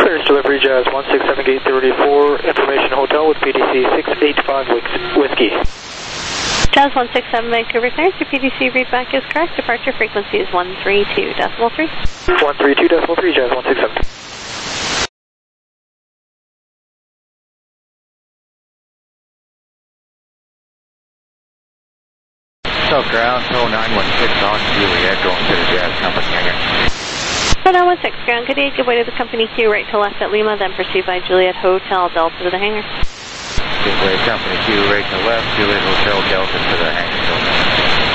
Clearance delivery, Jazz 167 gate 34, information hotel with PDC 685 Whiskey. Jazz 167 Vancouver clearance, your PDC readback is correct. Departure frequency is 132.3. 132.3, Jazz 167. South ground, 0916 on Juliet, going to the Jazz Company hangar. 0916 ground, good day, give way to the company Q, right to left at Lima, then proceed by Juliet Hotel, Delta to the hangar. Give way company Q, right to left, Juliet Hotel, Delta to the hangar.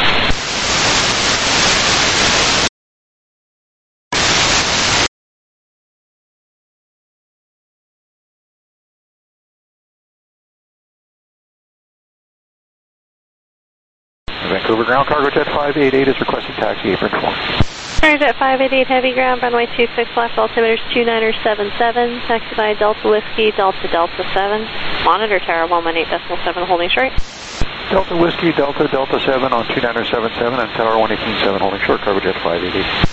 Vancouver ground, cargo jet 588 is requesting taxi apron 4. Cargo jet 588 heavy ground, runway 26 left, altimeter 2977, taxi by Delta Whiskey, Delta Delta 7, monitor tower 118.7 holding short. Delta Whiskey, Delta Delta 7 on 2977 and tower 118.7 holding short, cargo jet 588.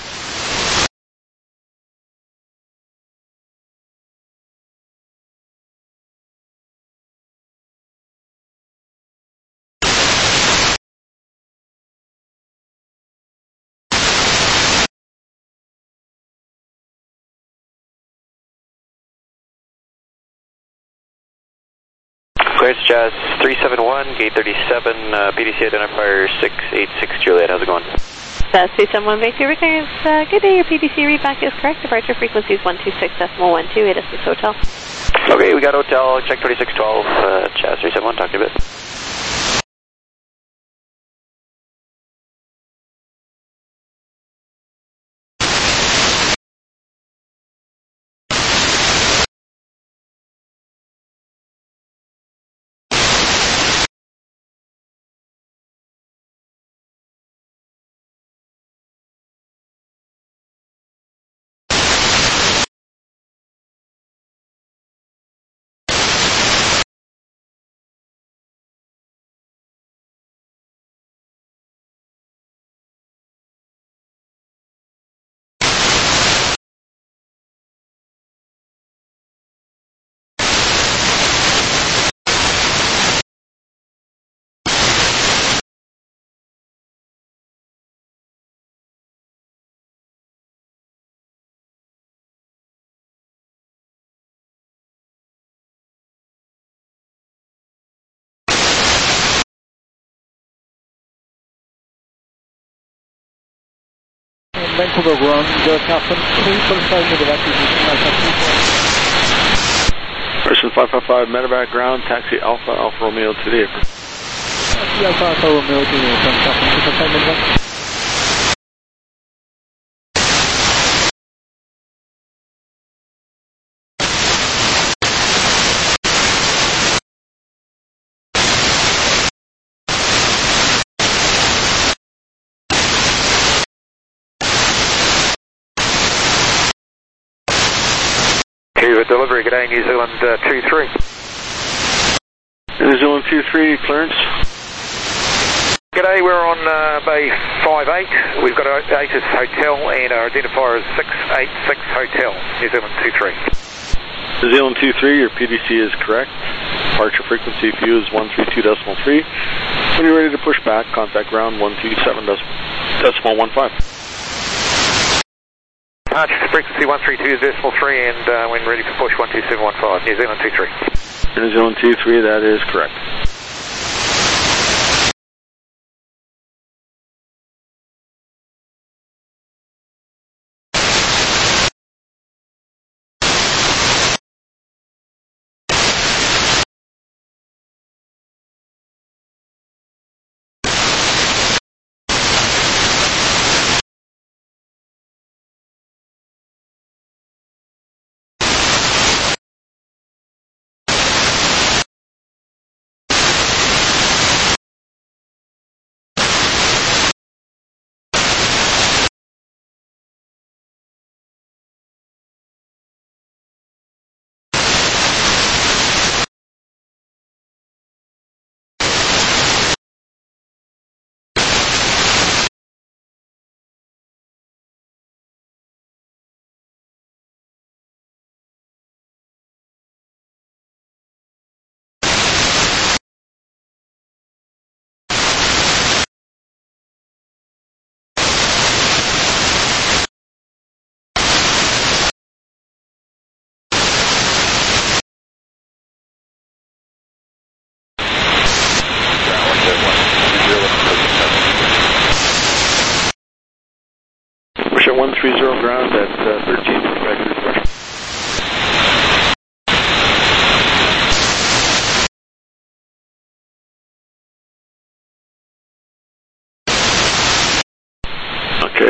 Clearance Jazz 371, gate 37, PDC identifier 686 Juliet, how's it going? Jazz 371 Vancouver clearance, good day, your PDC readback is correct. Departure frequency is 126.12, ADS Hotel. Okay, we got hotel, check 2612, Jazz 371, talk to you a bit. Vancouver ground, Captain, please confirm the evacuation. Person 555 medevac ground, taxi Alpha Romeo to the apron. Taxi Alpha Romeo to the apron, Captain, please confirm the evacuation. Delivery, good day, New Zealand 23. New Zealand 23, clearance. G'day, we're on Bay 58. We've got ATIS Hotel and our identifier is 686 Hotel, New Zealand 23. New Zealand 23, your PDC is correct. Departure frequency for you is 132.3. When you're ready to push back, contact ground 127.15. Frequency 132.3 and when ready for push 12715, New Zealand 23. New Zealand 23, that is correct.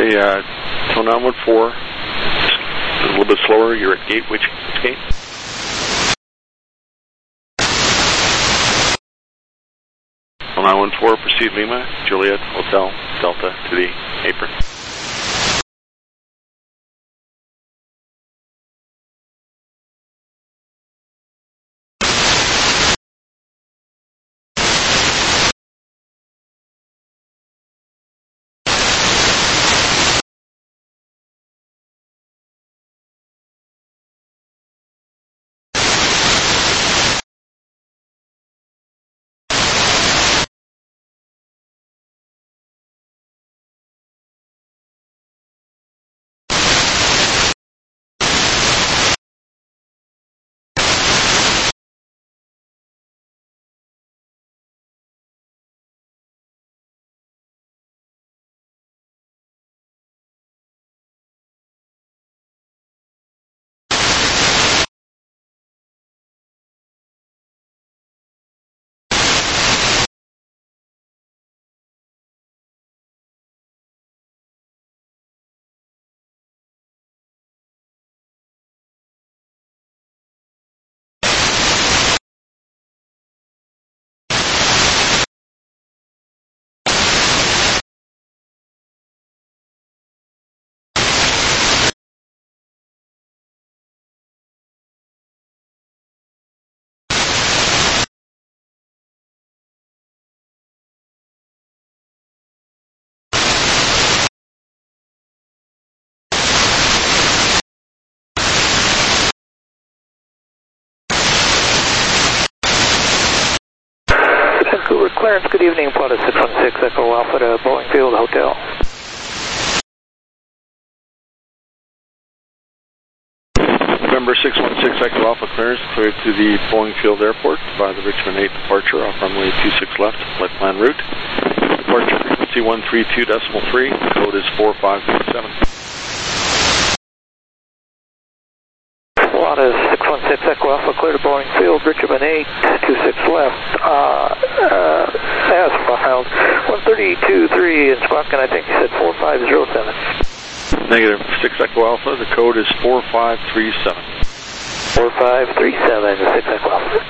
runway 914. A little bit slower. You're at gate. Which gate? On 914, proceed Lima, Juliet, Hotel, Delta to the apron. Vancouver clearance, good evening, Plata 616 Echo Alpha to Boeing Field Hotel. November 616 Echo Alpha clearance, cleared to the Boeing Field Airport by the Richmond 8 departure off runway 26 left, flight plan route. Departure frequency 132.3, code is 4537. Plata 616 Echo Alpha, clear to Boeing Field, Richmond 8, 26 left, as filed, 132.3 in Spock, and I think you said 4507. Negative 6 Echo Alpha, the code is 4537. 4537, 6 Echo Alpha.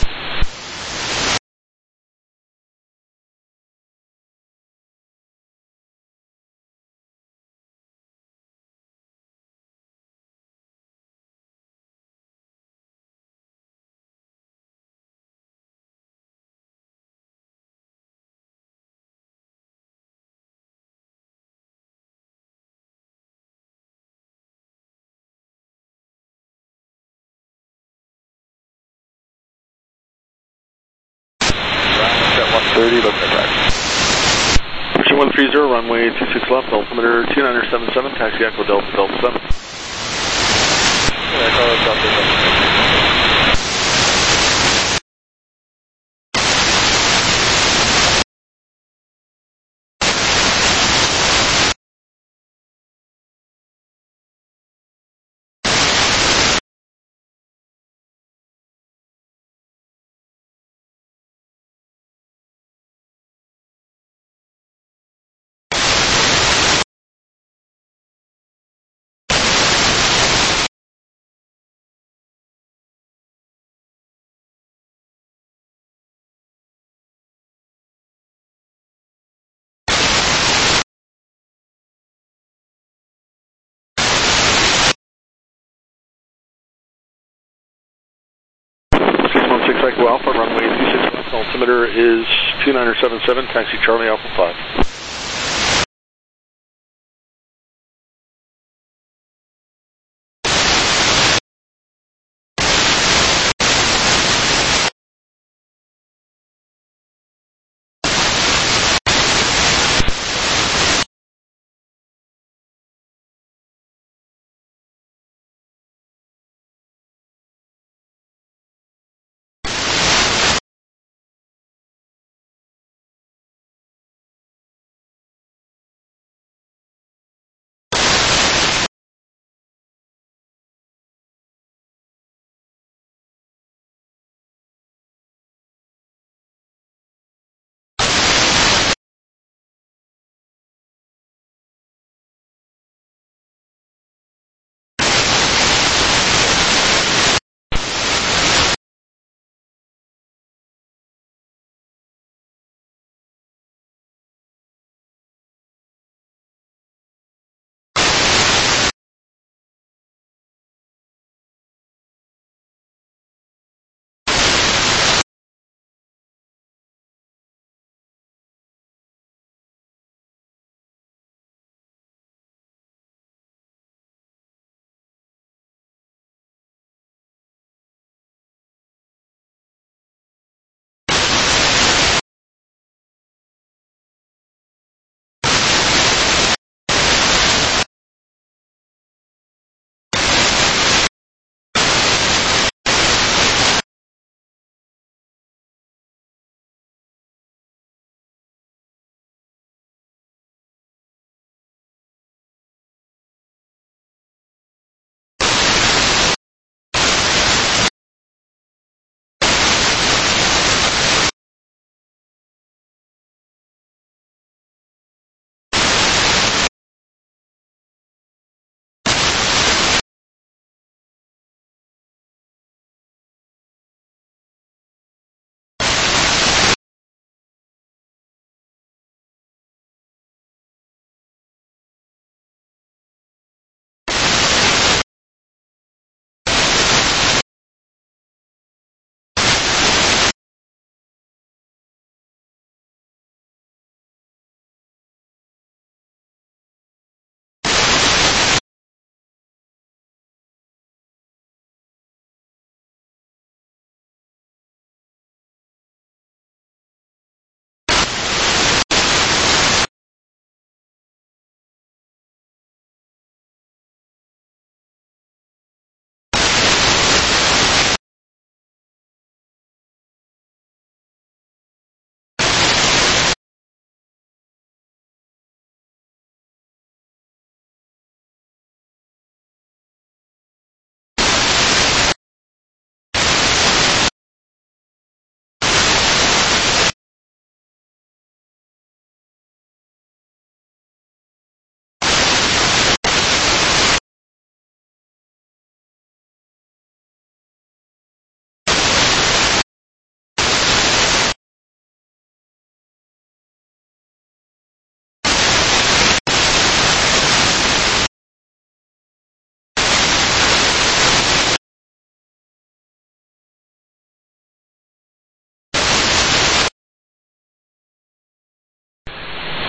Pushing 130, runway 26 left, altimeter 2977, taxi Echo Delta, Delta 7. Echo Delta 7. Echo Alpha, runway 26 left, altimeter is 2977, taxi Charlie Alpha 5.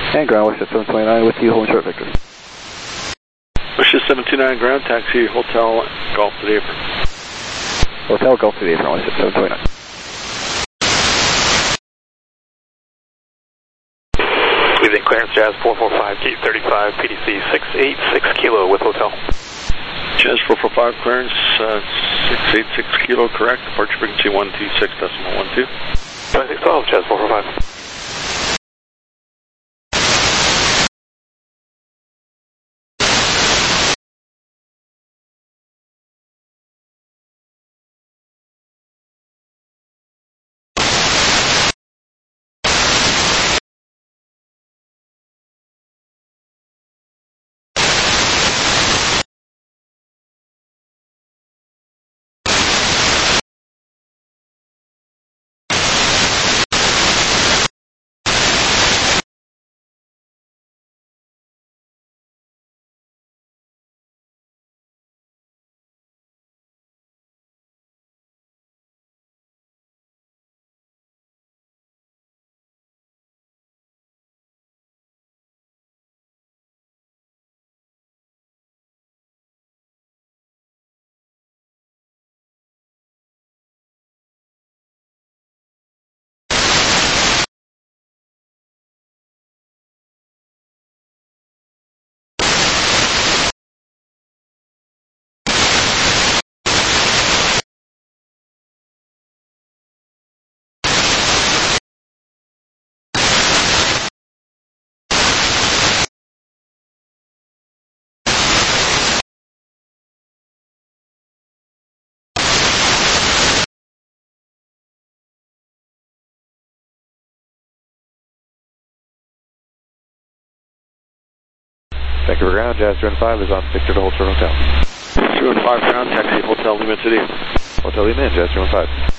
And ground, West 729 with you, holding short Victor. Wishes 729 ground, taxi Hotel Golf to the apron. Hotel Golf to the apron, West 729. Within clearance, Jazz 445, gate 35, PDC 686 kilo with hotel. Jazz 445 clearance, 686 kilo, correct. Departure frequency 126.12. 2612, Jazz 445. Thank you for ground, Jazz 215 is on Victor to hold short Hotel. 215 ground, taxi Hotel Lima City. Hotel Lima, Jazz 215.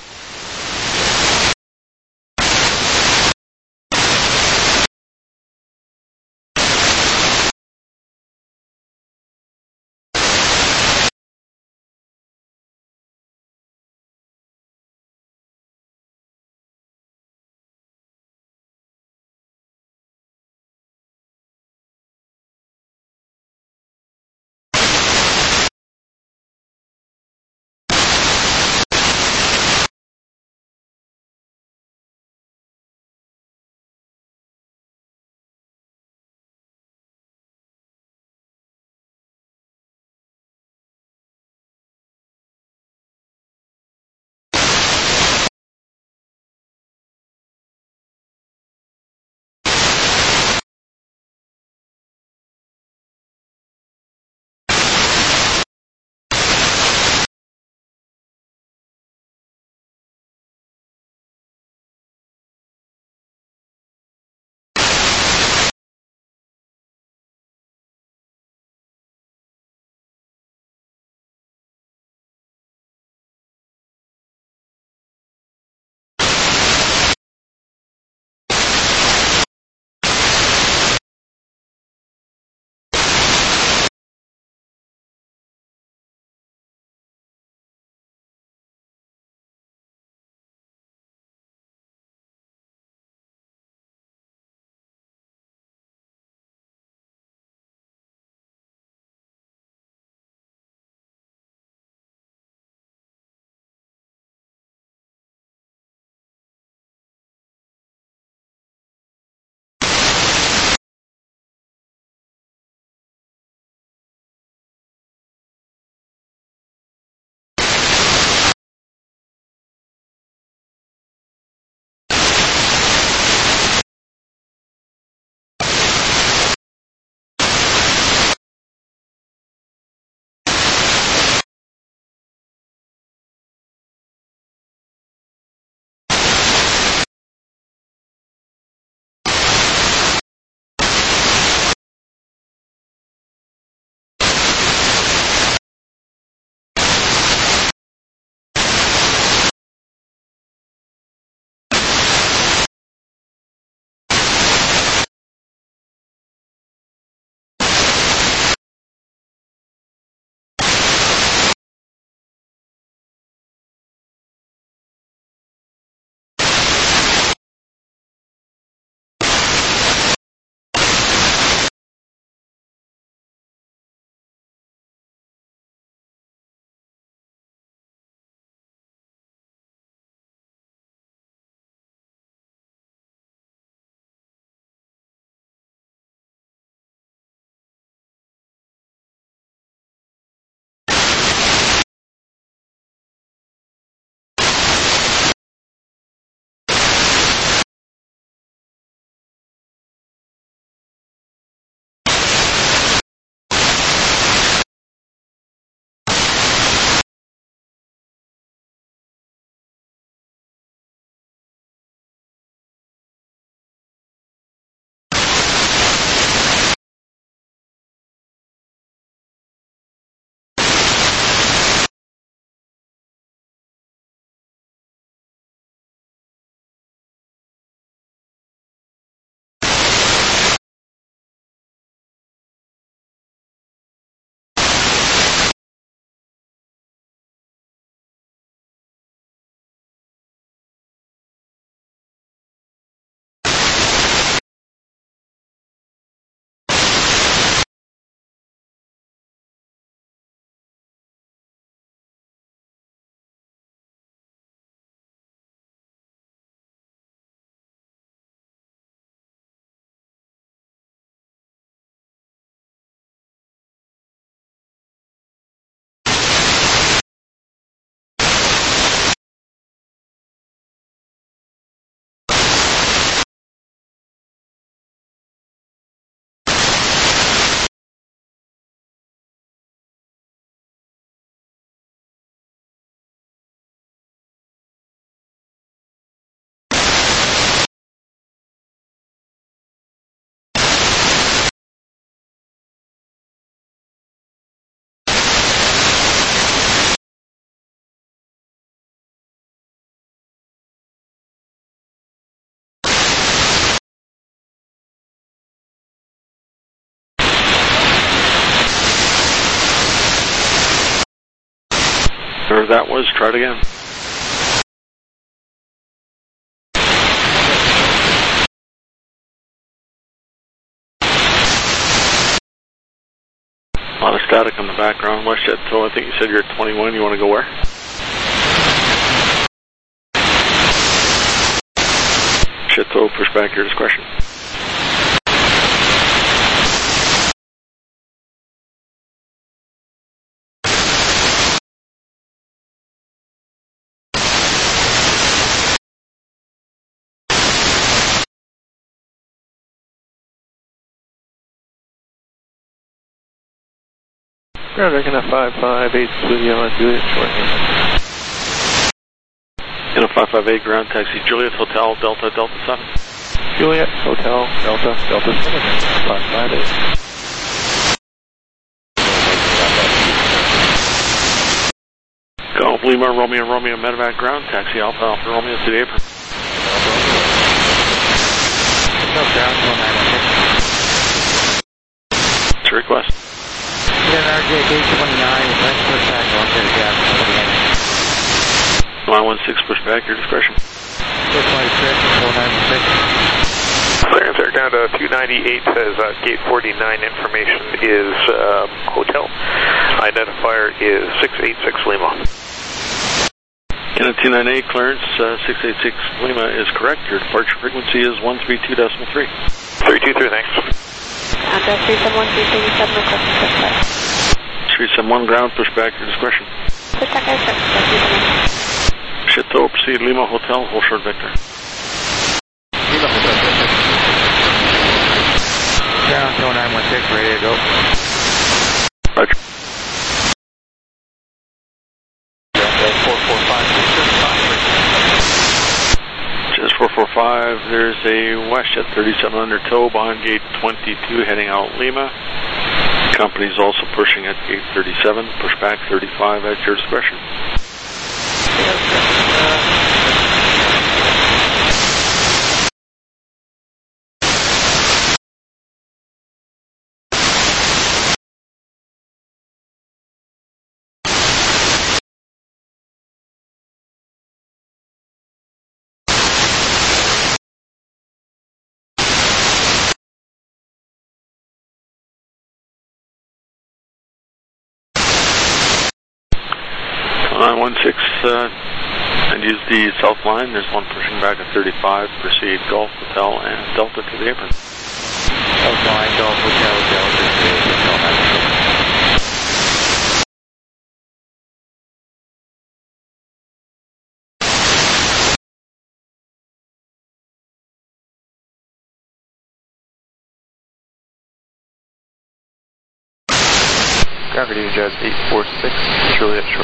Whatever that was, try it again. A lot of static on the background. WestJet Tow, I think you said you're at 21. You want to go where? WestJet Tow, push back your discretion. Ground Recon a 558 Studio on Juliet short. In a 558 ground taxi, Juliet Hotel, Delta, Delta 7. Juliet Hotel, Delta, Delta 7, 558. Golf Lima, Romeo, Romeo, Medevac ground taxi, Alpha, Alpha, Romeo to the apron. It's a request. RJ gate 29, let's push back onto the gas. 916, push back your discretion. 496, 496. Clearance air down to 298 says gate 49 information is hotel. Identifier is 686 Lima. In a 298 clearance, 686 Lima is correct. Your departure frequency is 132.3. 323, thanks. Contact 371-337, requesting push back. 371 ground, push back your discretion. Push back our truck, Chateau, proceed Lima Hotel, hold short vector. Lima Hotel, ground, Tow 916, ready to go. Roger. 445. Just 445, there's a WestJet 37 under tow behind gate 22 heading out Lima. Company's also pushing at gate 37, push back 35 at your discretion. And use the south line. There's one pushing back at 35. Proceed Golf Hotel and Delta to the apron. South line, Golf Hotel, Delta to the apron. Gravity Jazz 846, Juliet short.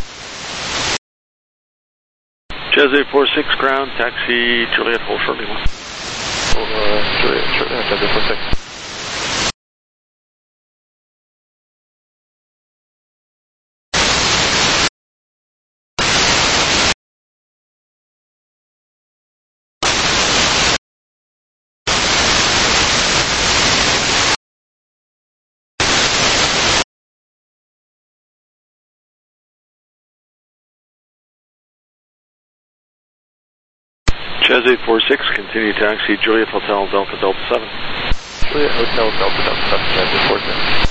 Jazz 846 ground, taxi Juliet, hold short Lima. Juliet short, Jazz 846. Jazz 846, continue taxi Juliet Hotel, Delta, Delta 7. Juliet Hotel, Delta, Delta 7, Jazz 846.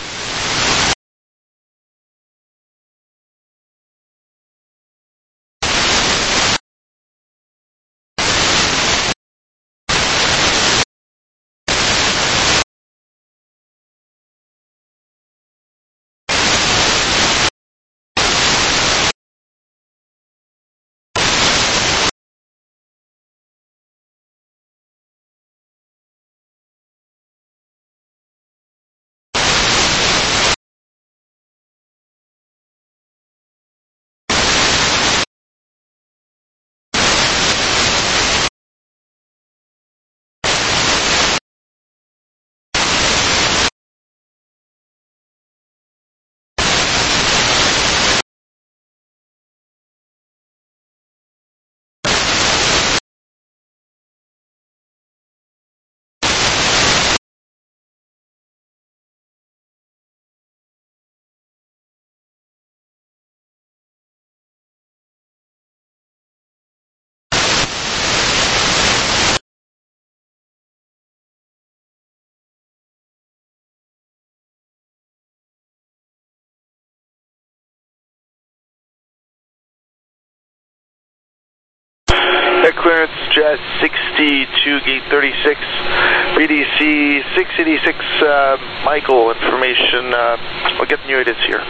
clearance, jet 62, gate 36, BDC 686, Michael, information, I'll get the new ATIS here.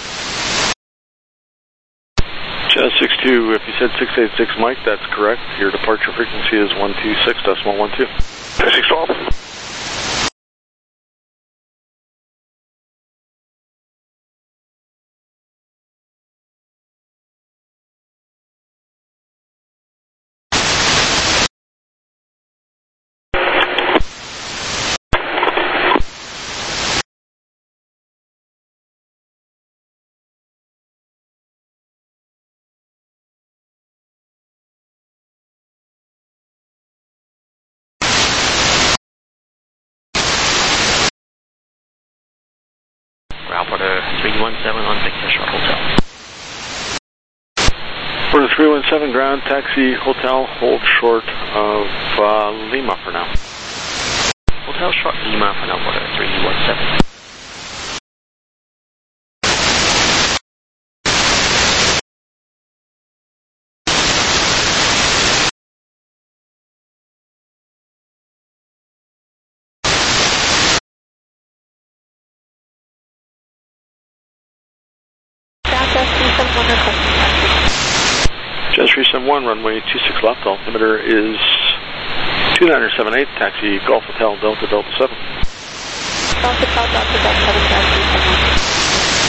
Jet 62, if you said 686 Mike, that's correct. Your departure frequency is 126.12. 612. Porter 317 on Victor Short Hotel. Porter 317 ground, taxi, hotel, hold short of Lima for now. Hotel short Lima for now, Porter 317. Jazz 371, runway 26 left, altimeter is 2978, taxi Golf Hotel Delta Delta 7. Golf Hotel Delta Delta 7, Jazz 371.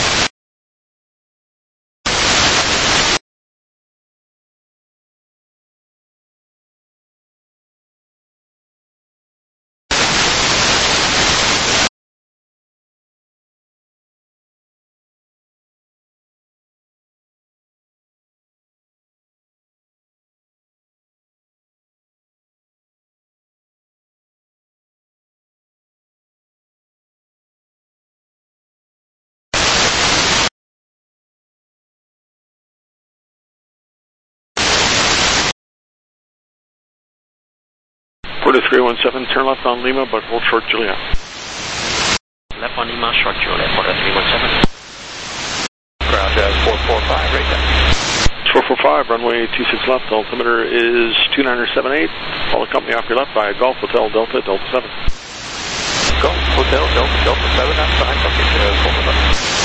Porter 317, turn left on Lima, but hold short Juliet. Left on Lima, short Juliet, Porter 317. Ground 445, right there. 445, runway 26 left, altimeter is 2978. All the company off your left by Golf Hotel Delta Delta 7. Golf Hotel Delta Delta 7, outside, okay, 445.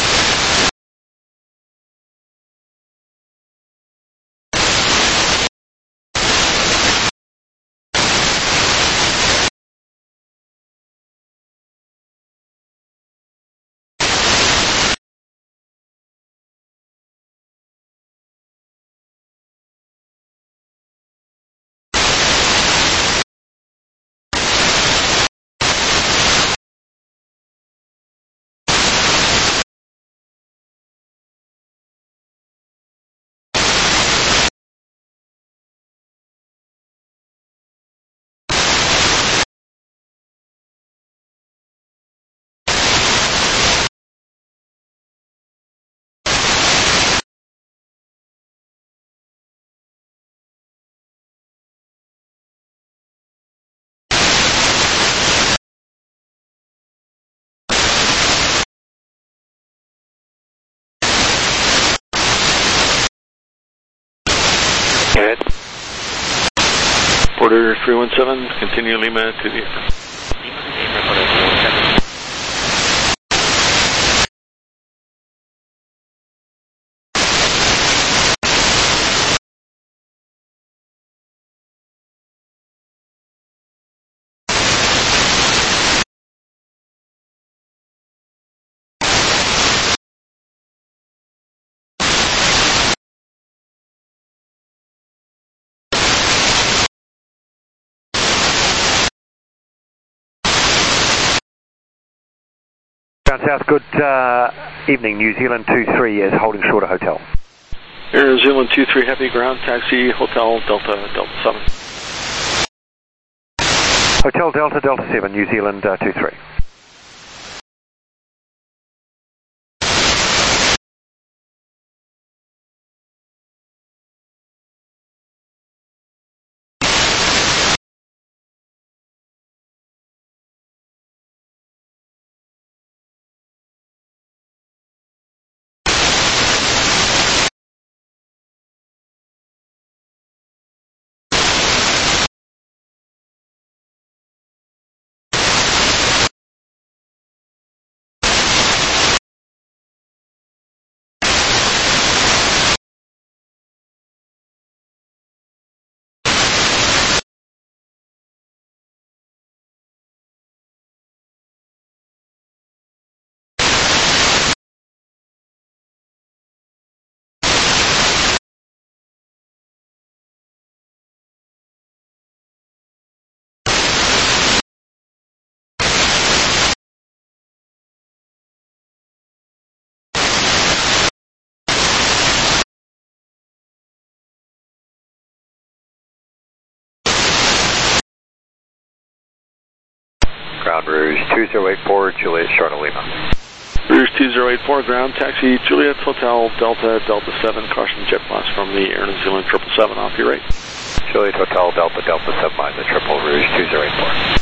Good. Porter 317, continue Lima to the air. Porter 317. Ground South, good evening. New Zealand 23 is holding short of hotel. New Zealand 23, heavy ground, taxi, hotel Delta Delta 7. Hotel Delta Delta 7, New Zealand 23. ground, Rouge 2084, Juliet Charlotte Lima. Rouge 2084, ground, taxi Juliet Hotel Delta Delta 7, caution jet blast from the Air New Zealand 777 off your right. Juliet Hotel Delta Delta 7 line, the triple Rouge 2084.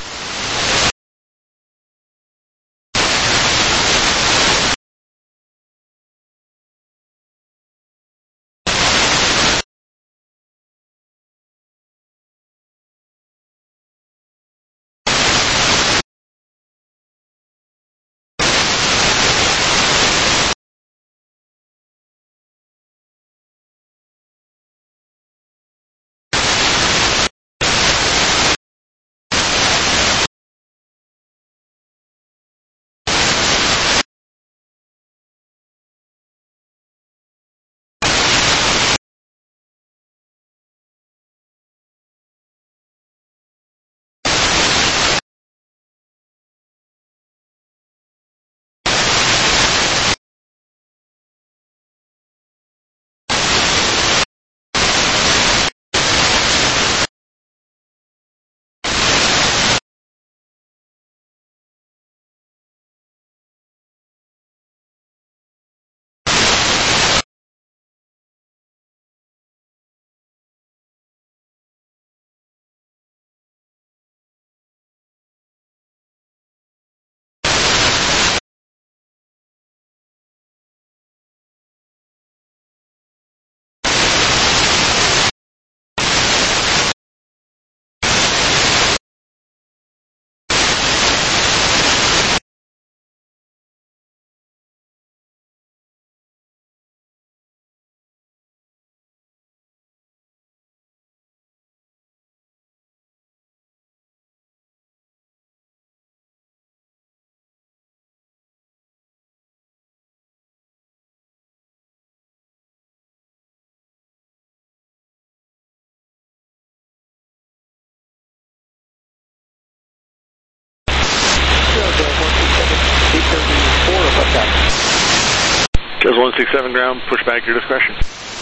Jazz 167 ground, push back your discretion.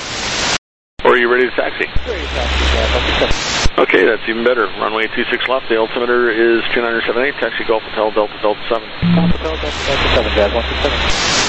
Or are you ready to taxi? Ready to taxi, Jazz 167. Okay, that's even better. Runway 26 left, the altimeter is 2978, taxi Golf Hotel Delta Delta 7. Golf Hotel Delta Delta 7, Jazz 167.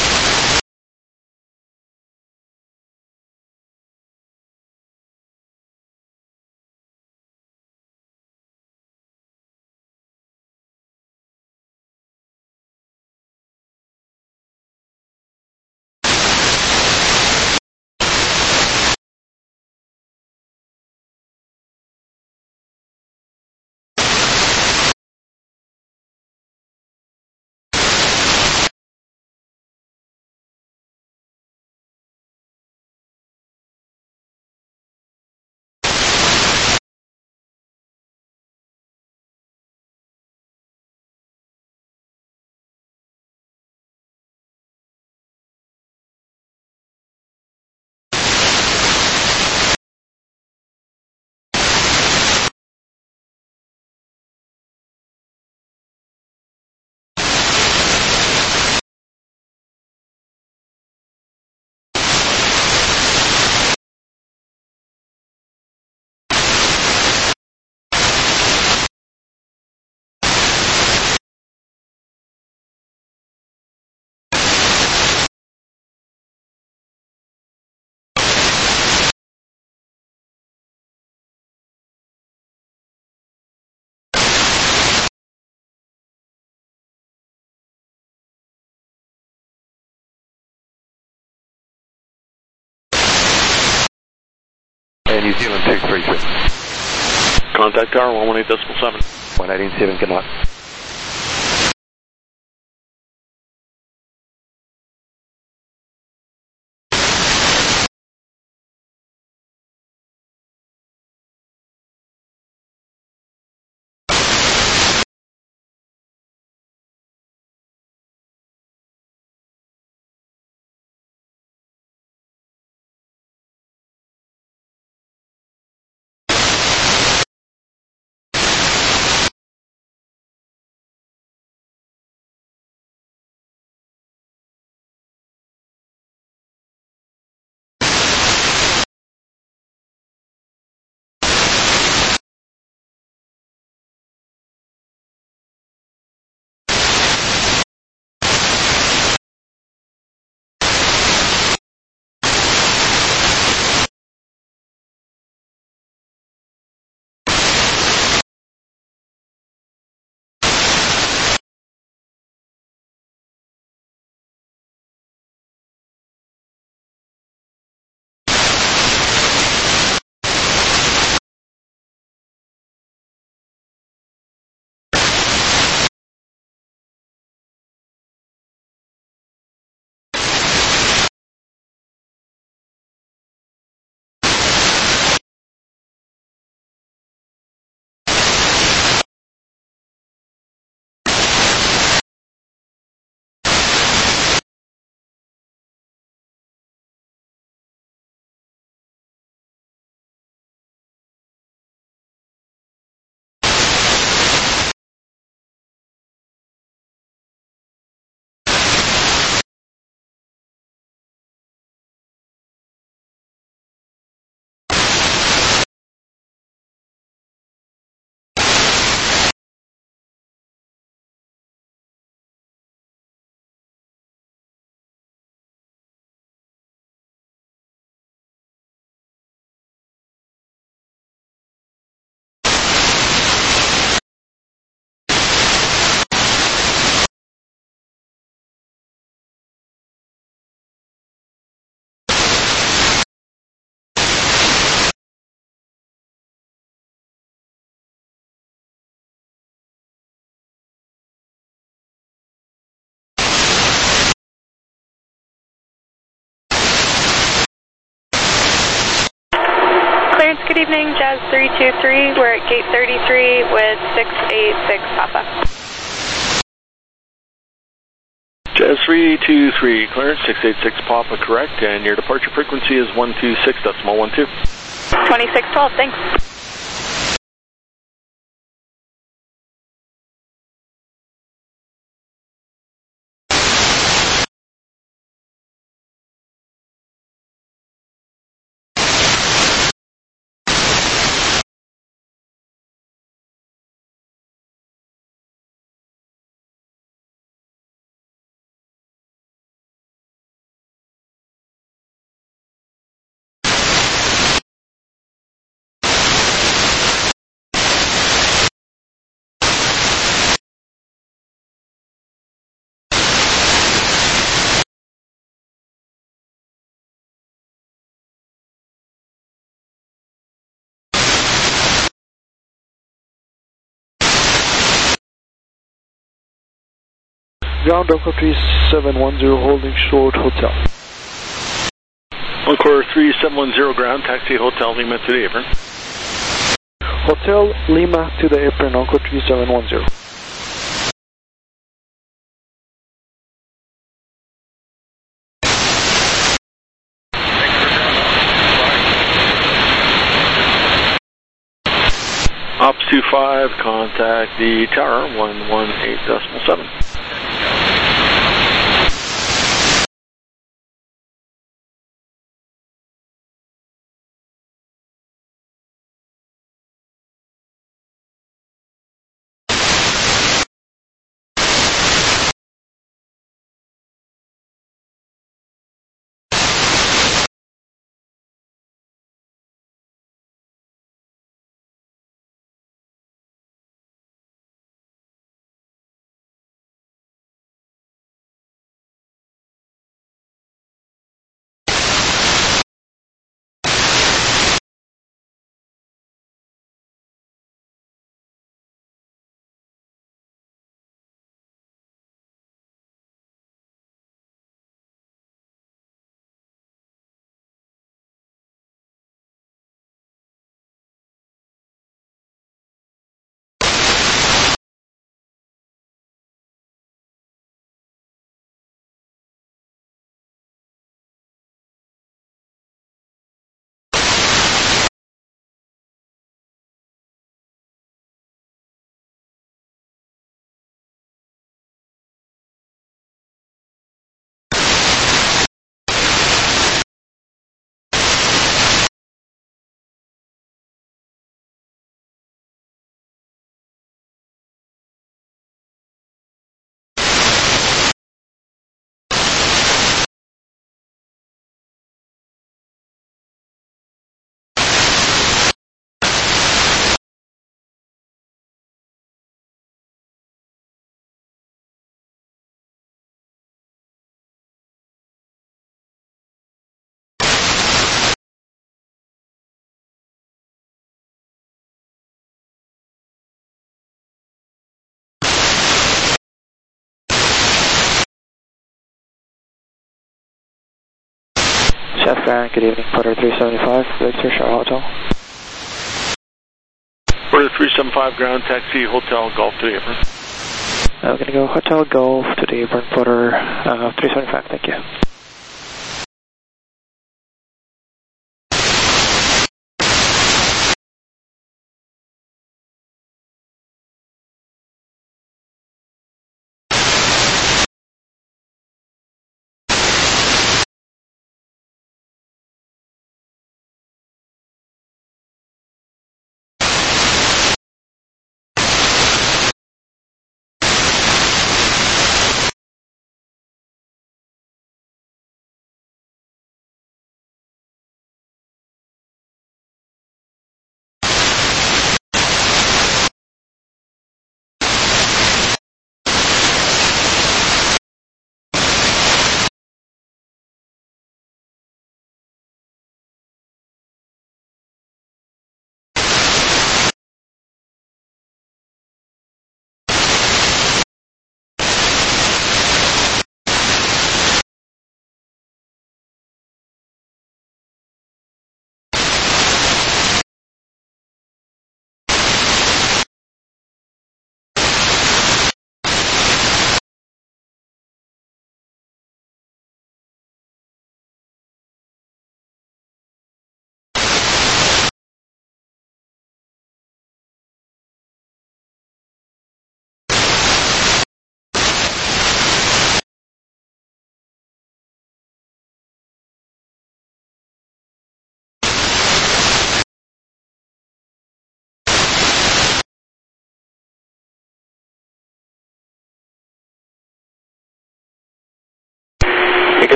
New Zealand 233. Contact tower 118.7. 187, good night. Clearance, good evening, Jazz 323. We're at gate 33 with 686 Papa. Jazz 323, clearance, 686 Papa, correct, and your departure frequency is 126.12. 2612, thanks. Ground Encore 3710, holding short, hotel. Encore 3710 ground, taxi Hotel Lima to the apron. Hotel Lima to the apron, Encore 3710. Ops 25, contact the tower, 118.7. Chef Baron, good evening, Porter 375, Victor Charles Hotel. Porter 375 ground, taxi Hotel Golf to the apron. We're going to go Hotel Golf to the apron, Porter 375, thank you.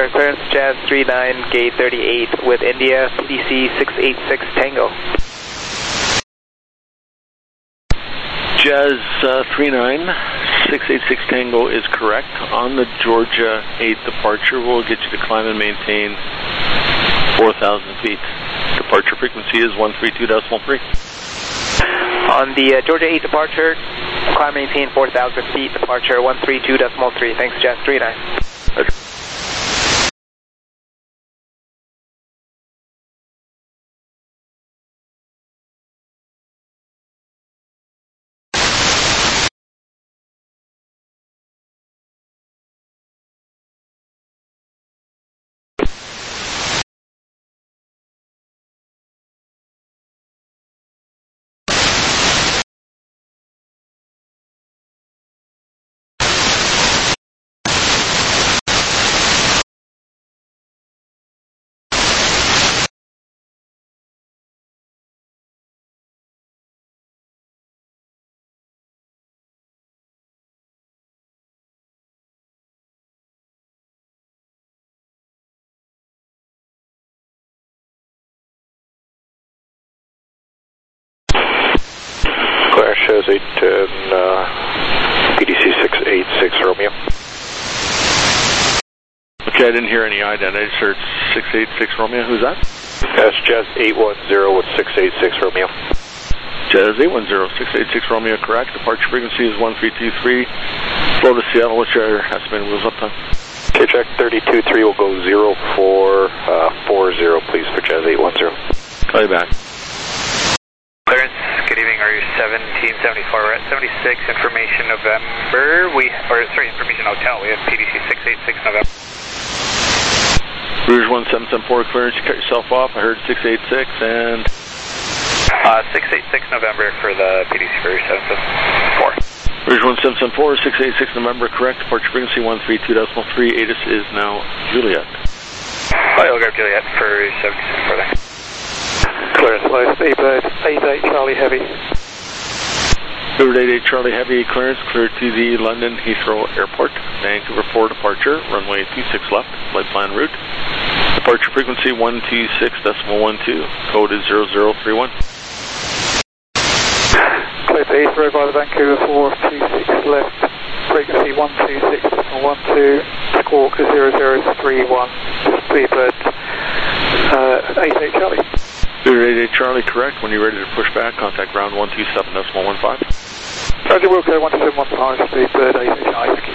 clearance Jazz 39, gate 38 with India, PDC 686 Tango. Jazz 39, 686 Tango is correct. On the Georgia 8 departure, we'll get you to climb and maintain 4,000 feet. Departure frequency is 132.3. On the Georgia 8 departure, climb maintain 4,000 feet, departure 132.3. Thanks, Jazz 39. Shows 810, PDC 686 Romeo. Okay, I didn't hear any ident. I just heard 686 Romeo. Who's that? That's Jazz 810 with 686 Romeo. Jazz 810, 686 Romeo, correct. Departure frequency is 1323. Flow to Seattle. What's your estimated wheels up time? Okay, check 32.3 will go 0440, please, for Jazz 810. Call you back. Clearance, good evening, are you 1774? We're at 76, information November. Information Hotel. We have PDC 686 November. Rouge 1774, clearance, you cut yourself off. I heard 686 and... 686 November for the PDC for 774. Rouge 1774, 686 November, correct. Departure frequency 132.3. ATIS is now Juliet. I'll grab Juliet for 774 there. Clearance, Lotus, Eabird 88 Charlie Heavy. Eabird 88 Charlie Heavy, clearance, cleared to the London Heathrow Airport. Vancouver 4 departure, runway 26 left, flight plan route. Departure frequency 126.12, code is 0031. Clear to Heathrow by the Vancouver 4, 26 left, frequency 126.12, squawk 0031, Eabird 88 Charlie. Eabird 88 Charlie, correct. When you're ready to push back, contact ground 127.15. Roger, Wilco 12715, Eabird 88 Charlie, thank you.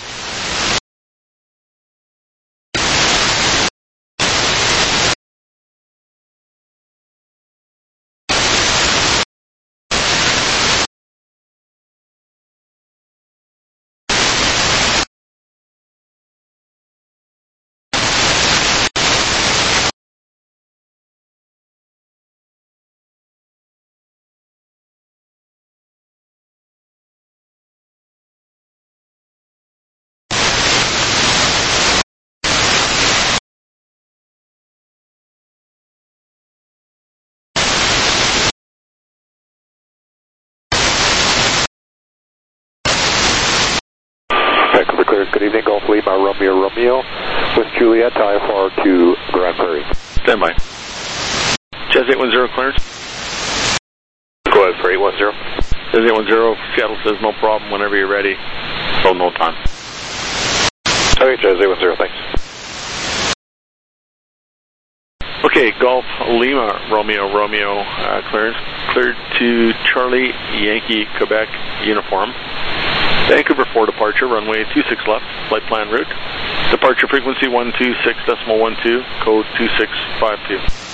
Good evening, Golf Lima, Romeo, with Juliet, IFR to Grand Prairie. Stand by. Jazz 810, clearance. Go ahead for 810. Jazz 810, Seattle says no problem whenever you're ready. So no time. Okay, Jazz 810, thanks. Okay, Golf Lima, Romeo, clearance. Cleared to Charlie Yankee, Quebec, uniform. Vancouver 4 departure, runway 26 left, flight plan route. Departure frequency 126.12, code 2652.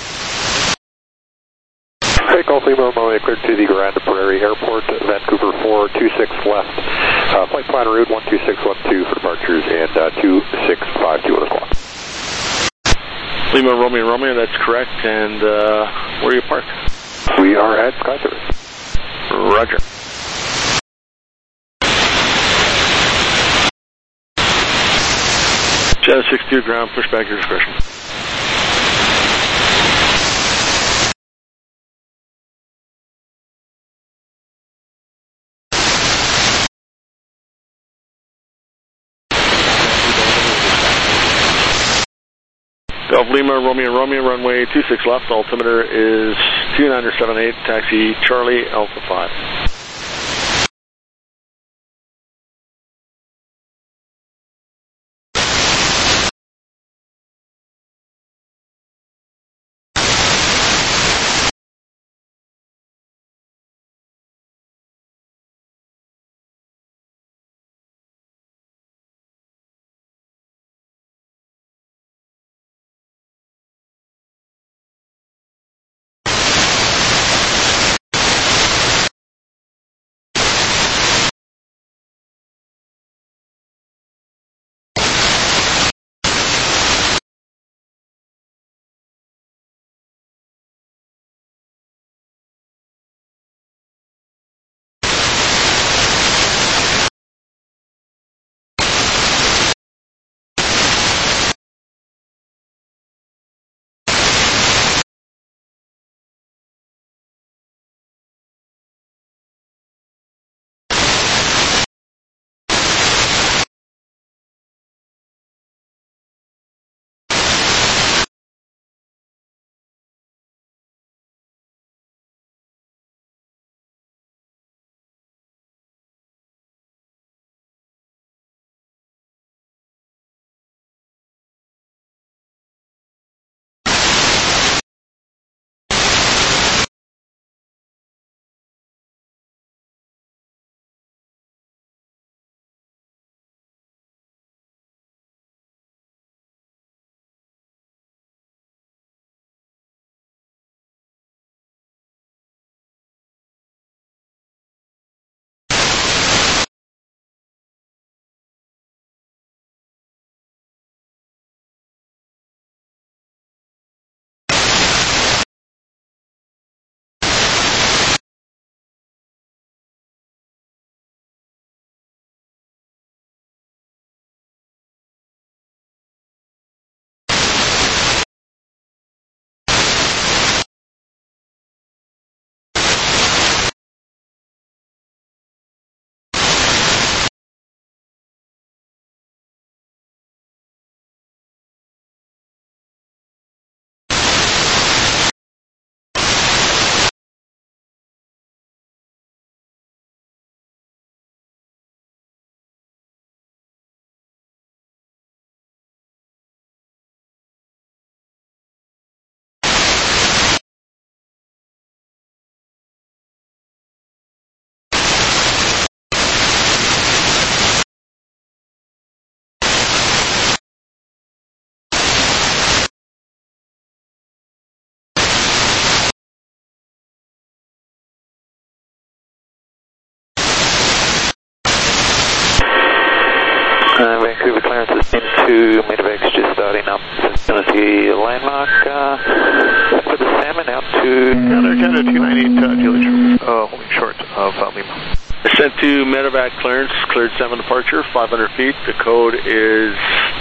Okay, Golf Lima, Romeo, cleared to the Grand Prairie Airport, Vancouver 4, 26 left, flight plan route 12612 for departures and 2652 on the clock. Lima, Romeo, that's correct, and where are you parked? We are at Sky Service. Roger. Jazz 62 ground, push back your discretion. Golf Lima, Romeo, runway 26 left, altimeter is 2978, taxi Charlie, Alpha 5. Vancouver clearance is into Medevacs, just starting up vicinity landmark. For the salmon out to... Canada 298, Juliet, holding short of Lima. Ascent to Medevac clearance, cleared 7 departure, 500 feet. The code is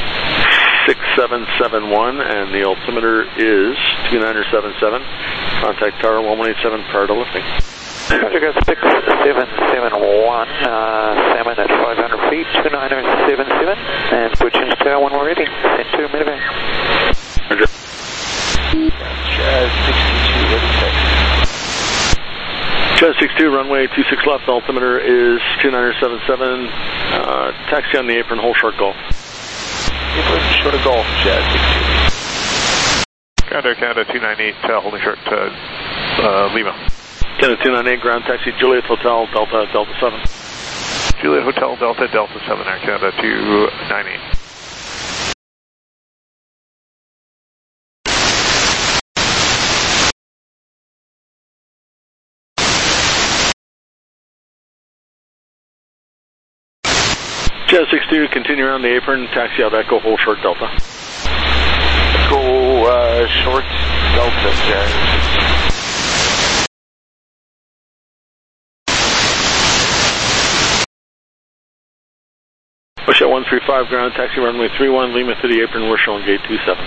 6771 and the altimeter is 2977. Contact tower 1187 prior to lifting. Roger, got 6771, salmon at 500 feet, 2977, and switch into tower when we're ready. Send to Medevac. Roger. Chaz 62, ready to Chaz 62, runway 26 left, altimeter is 2977, taxi on the apron, hold short golf. Apron, short of golf, Chaz 62. Canada 298, holding short Lima. Canada 298, ground taxi, Juliet Hotel, Delta 7. Juliet Hotel, Delta 7, Air Canada 298. Chaz 62, continue around the apron, taxi out Echo, hold short Delta. Go short Delta, Chaz. Push at 135, ground taxi runway 31, Lima to the apron, we're showing gate 27.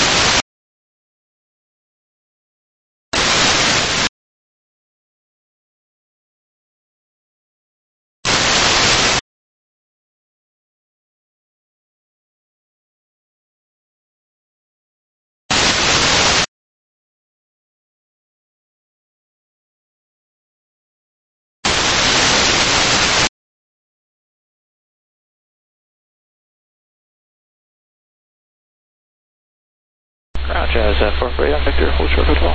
Jazz 448 on Victor, hold short hotel.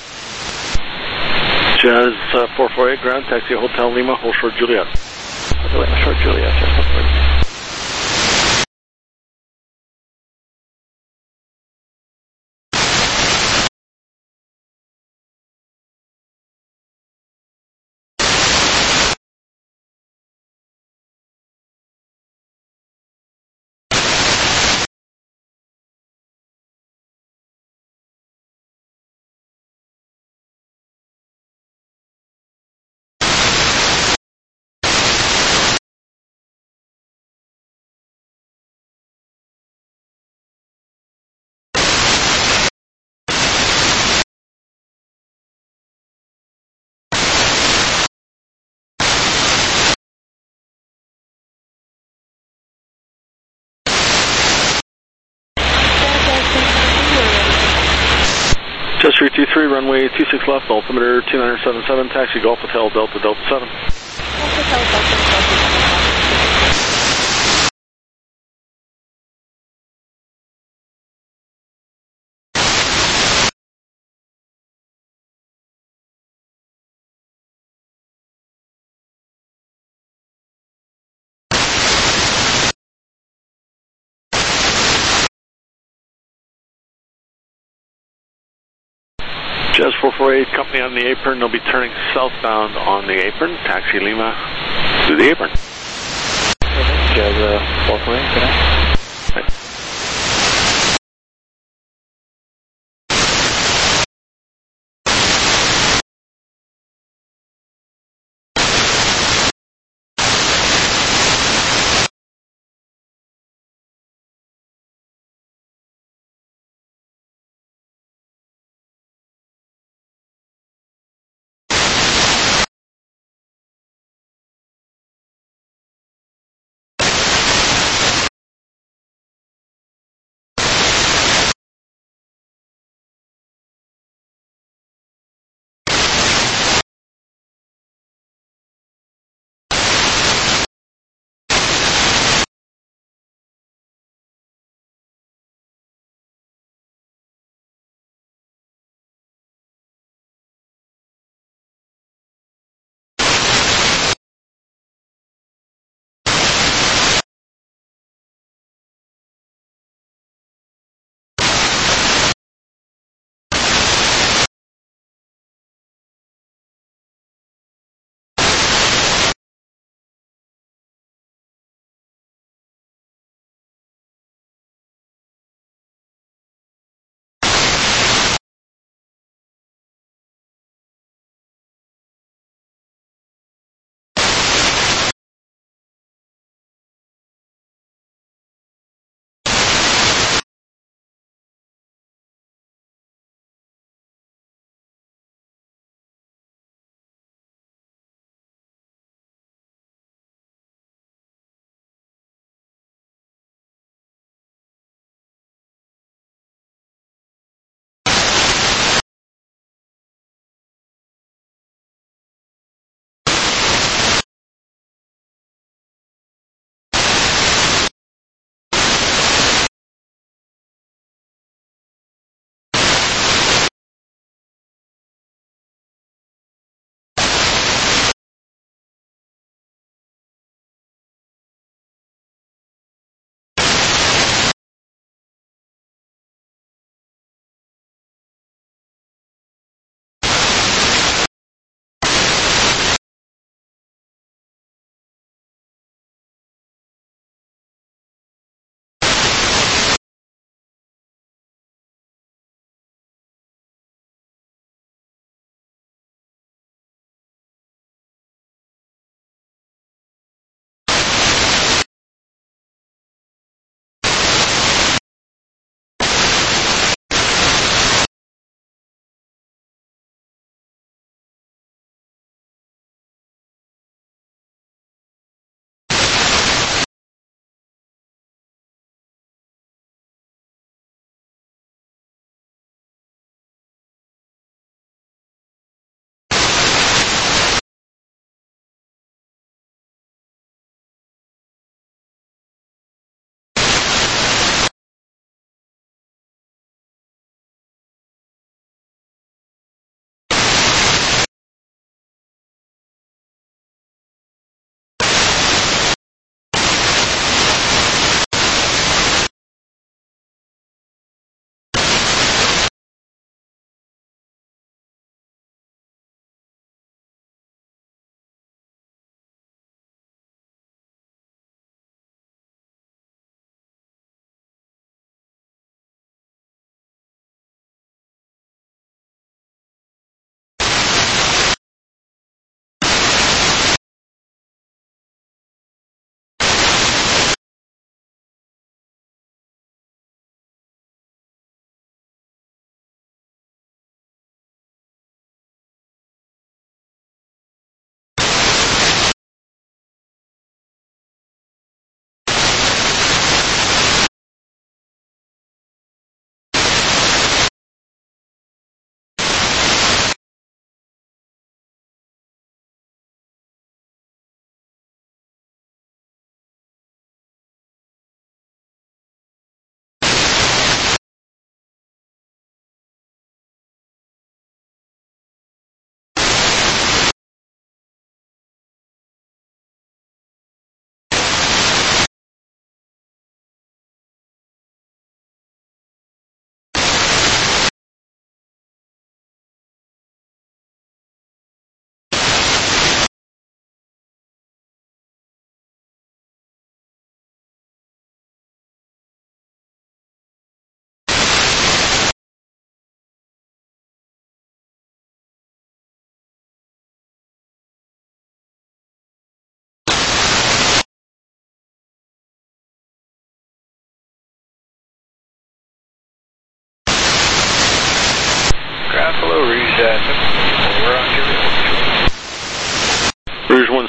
Jazz 448, ground, taxi Hotel Lima, hold short Juliet. Hotel Lima, short Juliet, Jazz 448. Just 323, runway 26 left, altimeter 2977, taxi Golf Hotel Delta Delta 7. Jazz 448, company on the apron. They'll be turning southbound on the apron. Taxi Lima to the apron. Jazz 448, good night.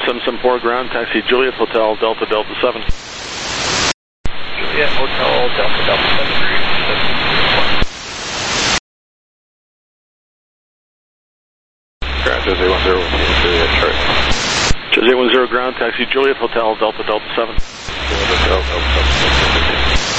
774 ground, taxi Juliet Hotel, Delta, Delta 7. Juliet Hotel, Delta, Delta 7. Ground Jose 10, Juliet, Charlie. Jose 10 ground, taxi Juliet Hotel, Delta, Delta 7. Hotel, Delta 7.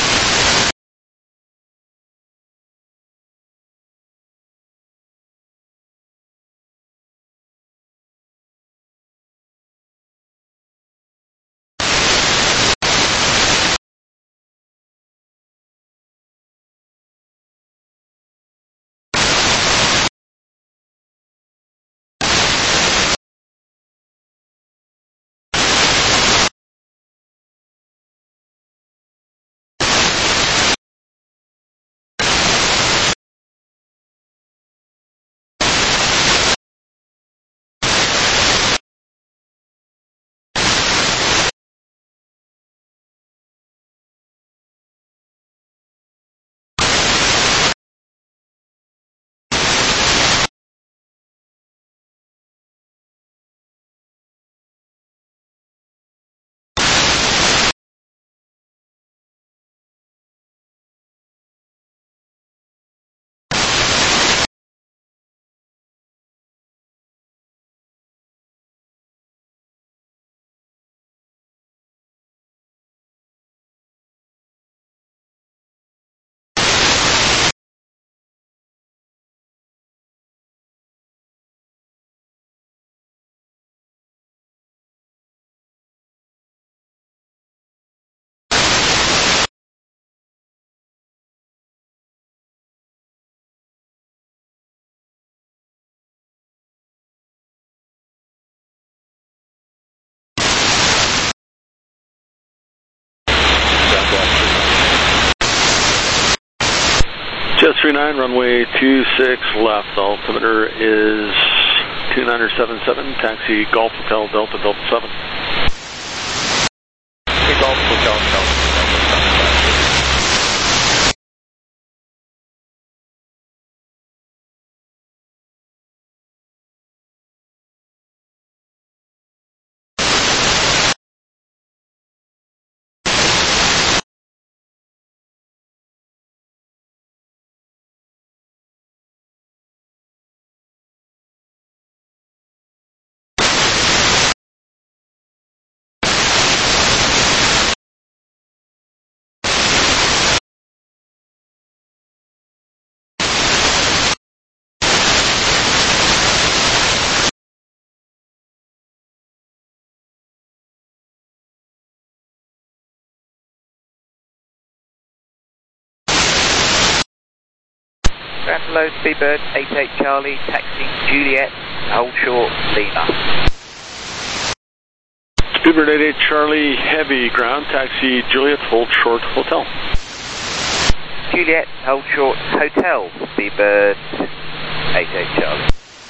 Jet 39, runway 26 left, altimeter is 2977, taxi Golf Hotel, Delta, Delta 7. Golf Hotel, Delta, Delta 7. Ground hello, Seabird 88 Charlie, taxi Juliet, hold short, Lima. Speedbird 88 Charlie, heavy ground, taxi Juliet, hold short, hotel. Juliet, hold short, hotel, Seabird 88 Charlie.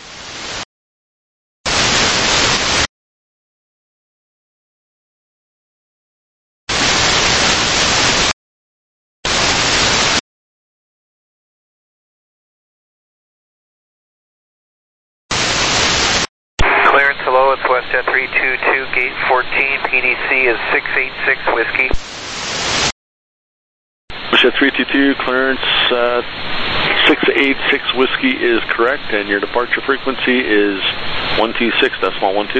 Hello, it's WestJet 322, gate 14, PDC is 686 Whiskey. WestJet 322, clearance 686 Whiskey is correct, and your departure frequency is 126.12.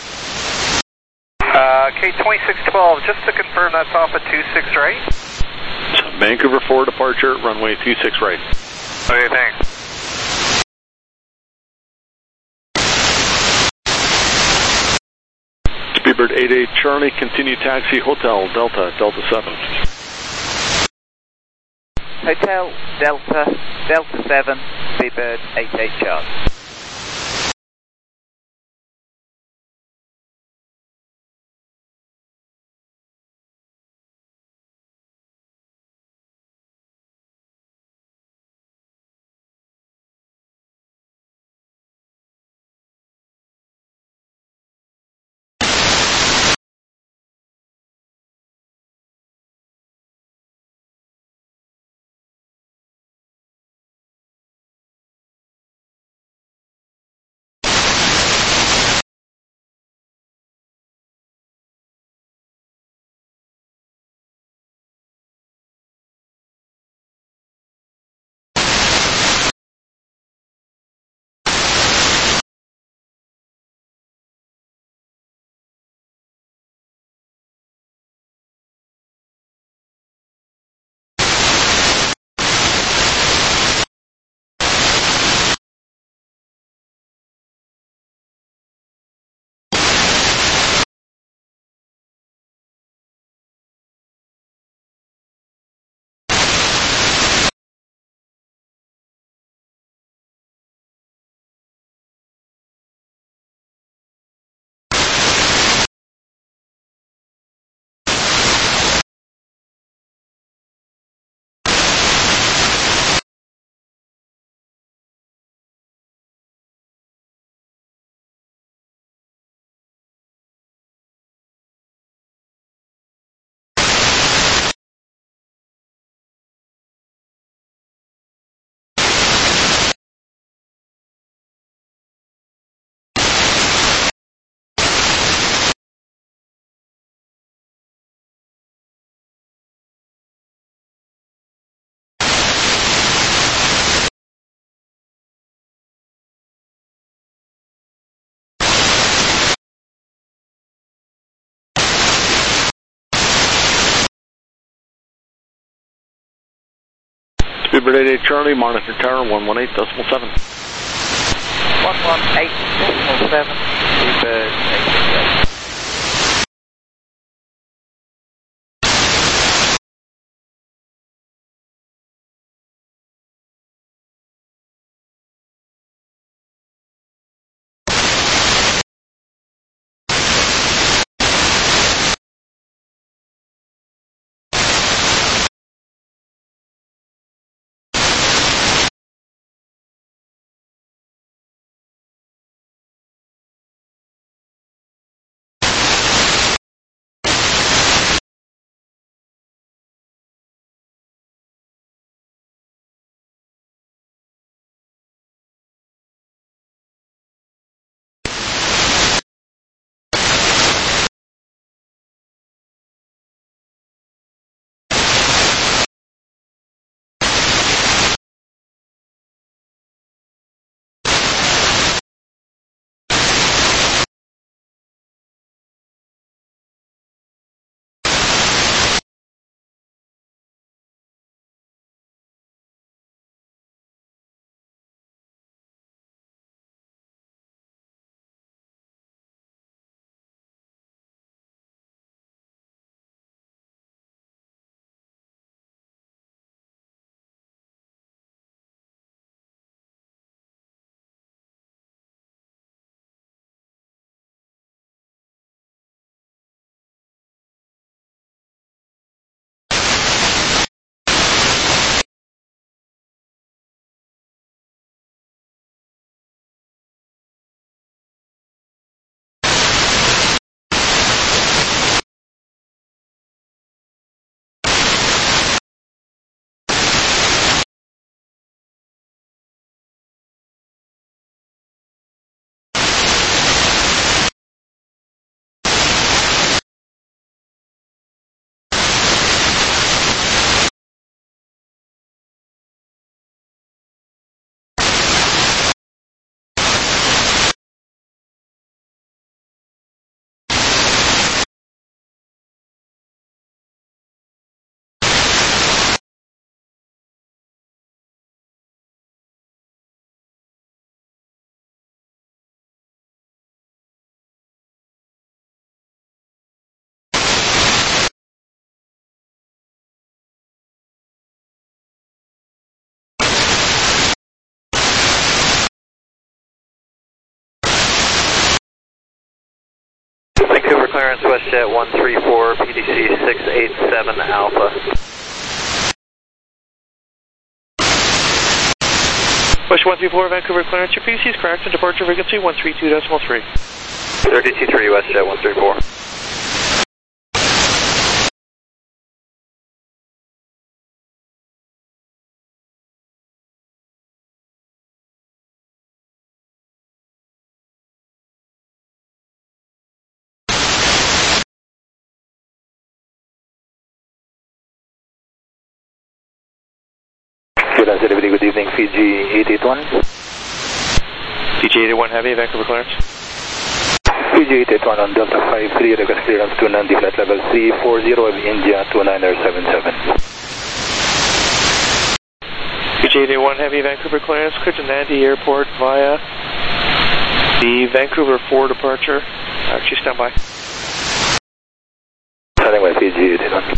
K2612, just to confirm that's off at 26 right? Vancouver 4 departure, runway 26 right. Okay, thanks. Speedbird 88 Charlie, continue taxi Hotel, Delta, Delta 7. Hotel, Delta, Delta 7, Seabird 88 Charlie. Speedbird 88 Charlie, monitor tower 118.7. 118.7, Speedbird 88. Vancouver clearance, WestJet 134, PDC 687 Alpha. WestJet 134, Vancouver clearance, your PDC is correct and departure frequency 132.3. 32.3, WestJet 134. Good evening, Fiji 881. Fiji 881 Heavy, Vancouver clearance. Fiji 881 on Delta 53, request clearance to Nandi flight level 340 of India 2977. Fiji 881 Heavy, Vancouver clearance, clear to Nandi Airport via the Vancouver 4 departure. Actually, stand by. Standing by Fiji 881.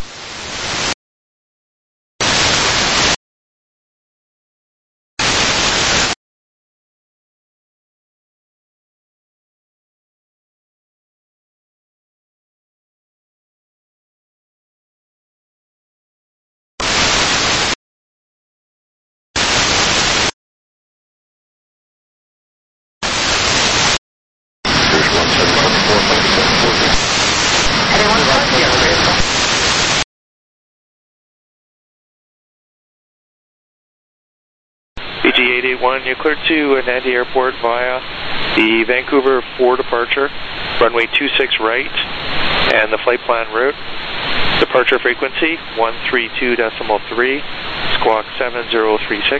Fiji 881, you're cleared to Nandi Airport via the Vancouver 4 departure, runway 26 right, and the flight plan route. Departure frequency 132.3, squawk 7036.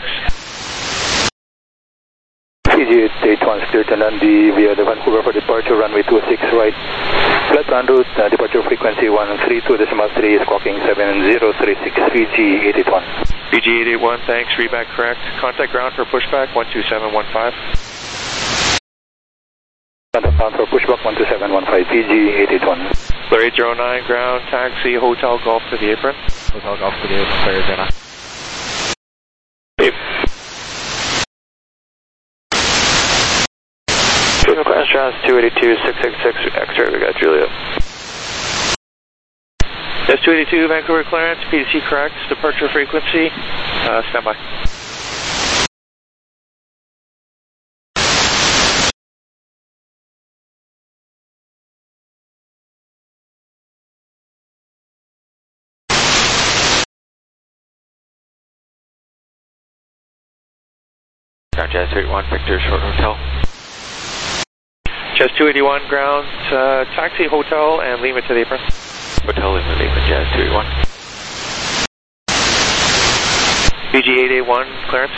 Fiji 881 cleared to Nandi via the Vancouver for departure, runway 26 right, Flight plan route, departure frequency 132.3 is clocking 7036 VG881. VG881, thanks, readback correct. Contact ground for pushback 12715. Contact ground for pushback 12715, VG881. Clear 809, ground, taxi, Hotel Golf to the apron. Hotel Golf to the apron, clear 809. Clearance John's 282, 666, X-ray, we got Juliet. Yes, 282, Vancouver clearance, PDC correct, departure frequency, standby. Jazz 31, Victor, short hotel. Jazz 281, ground, taxi, hotel, and Lima to the apron. Hotel Lima, Jazz 281. VG881, clearance.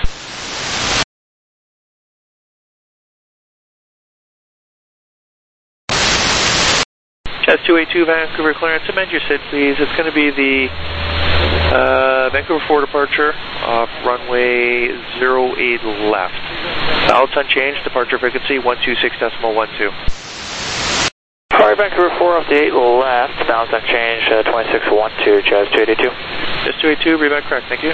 Jazz 282, Vancouver clearance, amend your SID please. It's going to be the Vancouver 4 departure off runway 08 left. Balance unchanged, departure frequency 126.12. Alright, Vancouver 4 off the 8 left, balance unchanged, 2612, Jazz 282. Jazz 282, readback correct, thank you.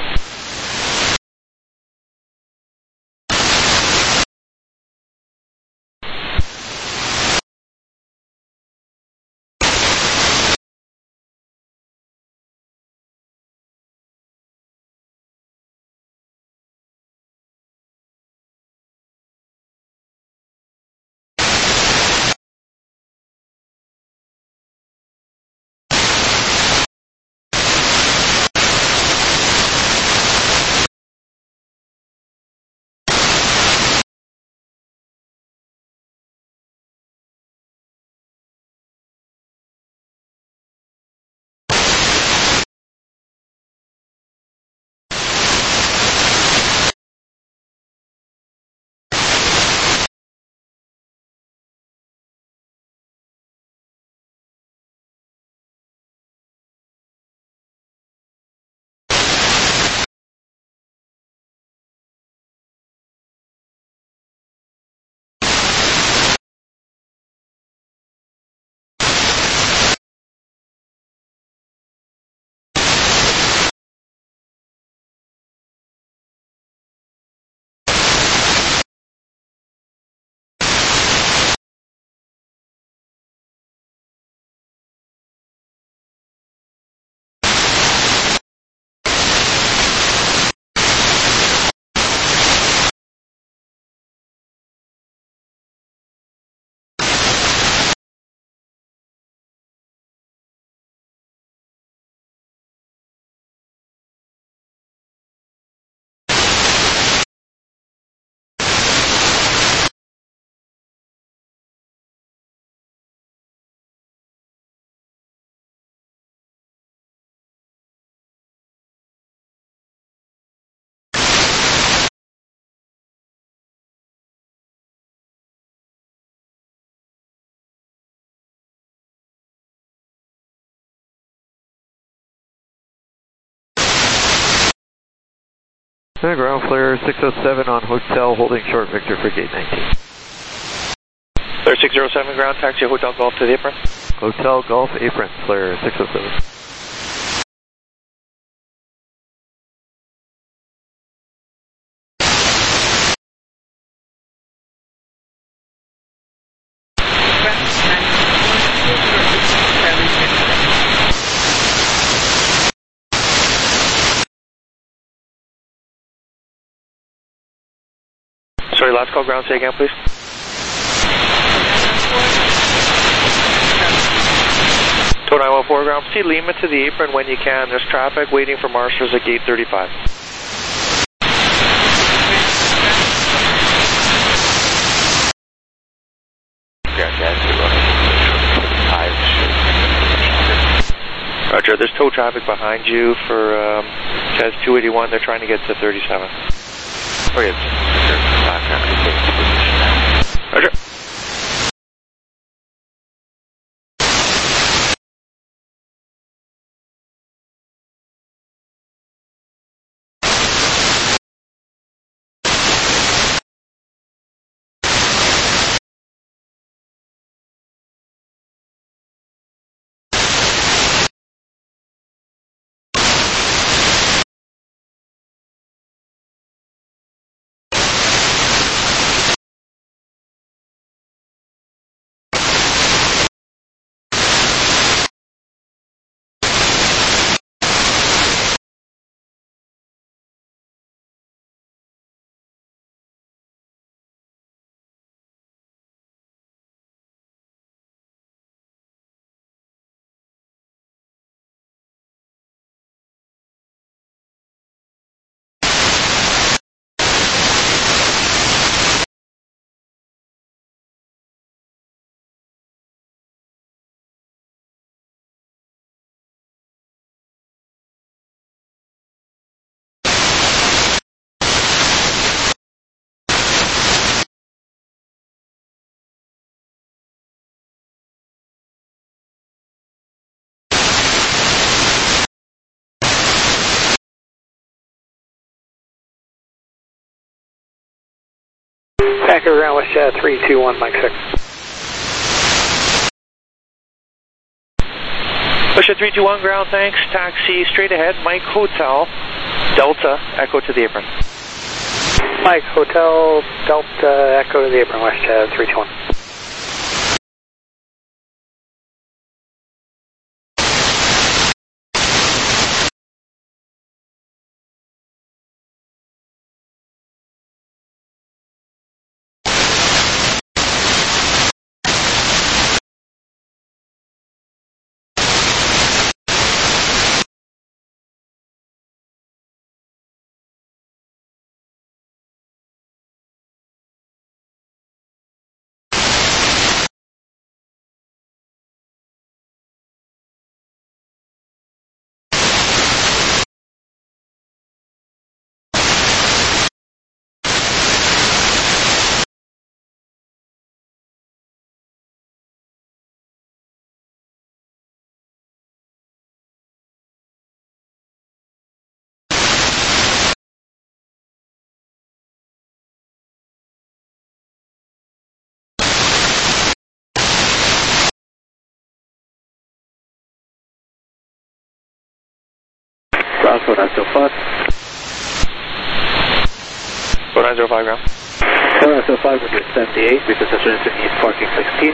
Ground flare 607 on hotel, holding short Victor for gate 19. Flare 607, ground, taxi, Hotel Golf to the apron. Hotel Golf apron, flare 607. Sorry, last call, ground, say again, please. Tow 914, ground, proceed Lima to the apron when you can. There's traffic waiting for marshals at gate 35. Roger, there's tow traffic behind you for Jazz 281. They're trying to get to 37. Okay. Roger. WestJet 321, Mike 6. WestJet 321, ground, thanks. Taxi straight ahead, Mike Hotel, Delta, Echo to the apron. Mike Hotel, Delta, Echo to the apron, WestJet 321. Ground 4905. 4905, ground. 4905 with your 78, because that's in East Parking 16.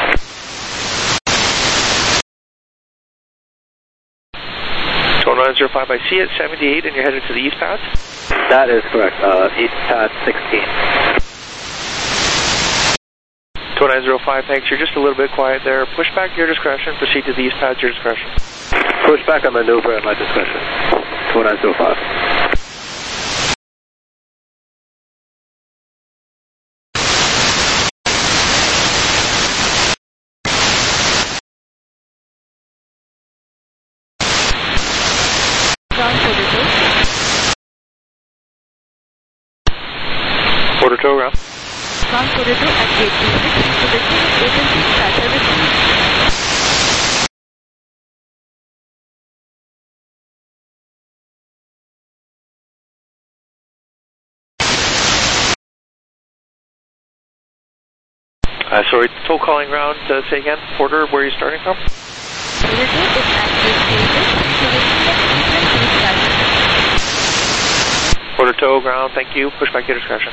So 905, I see it, 78, and you're headed to the east path? That is correct, East Pad 16. 2905, thanks. You're just a little bit quiet there. Push back your discretion. Proceed to the east path, your discretion. Push back on maneuver at my discretion. 2905. Quarter toe ground. Ground quarter toe at gate 26 to the agency starter received. Sorry, tow calling ground, say again, Porter, where are you starting from? Quarter toe is at gate 26 to the agency starter. Quarter toe ground, thank you. Push back your discretion.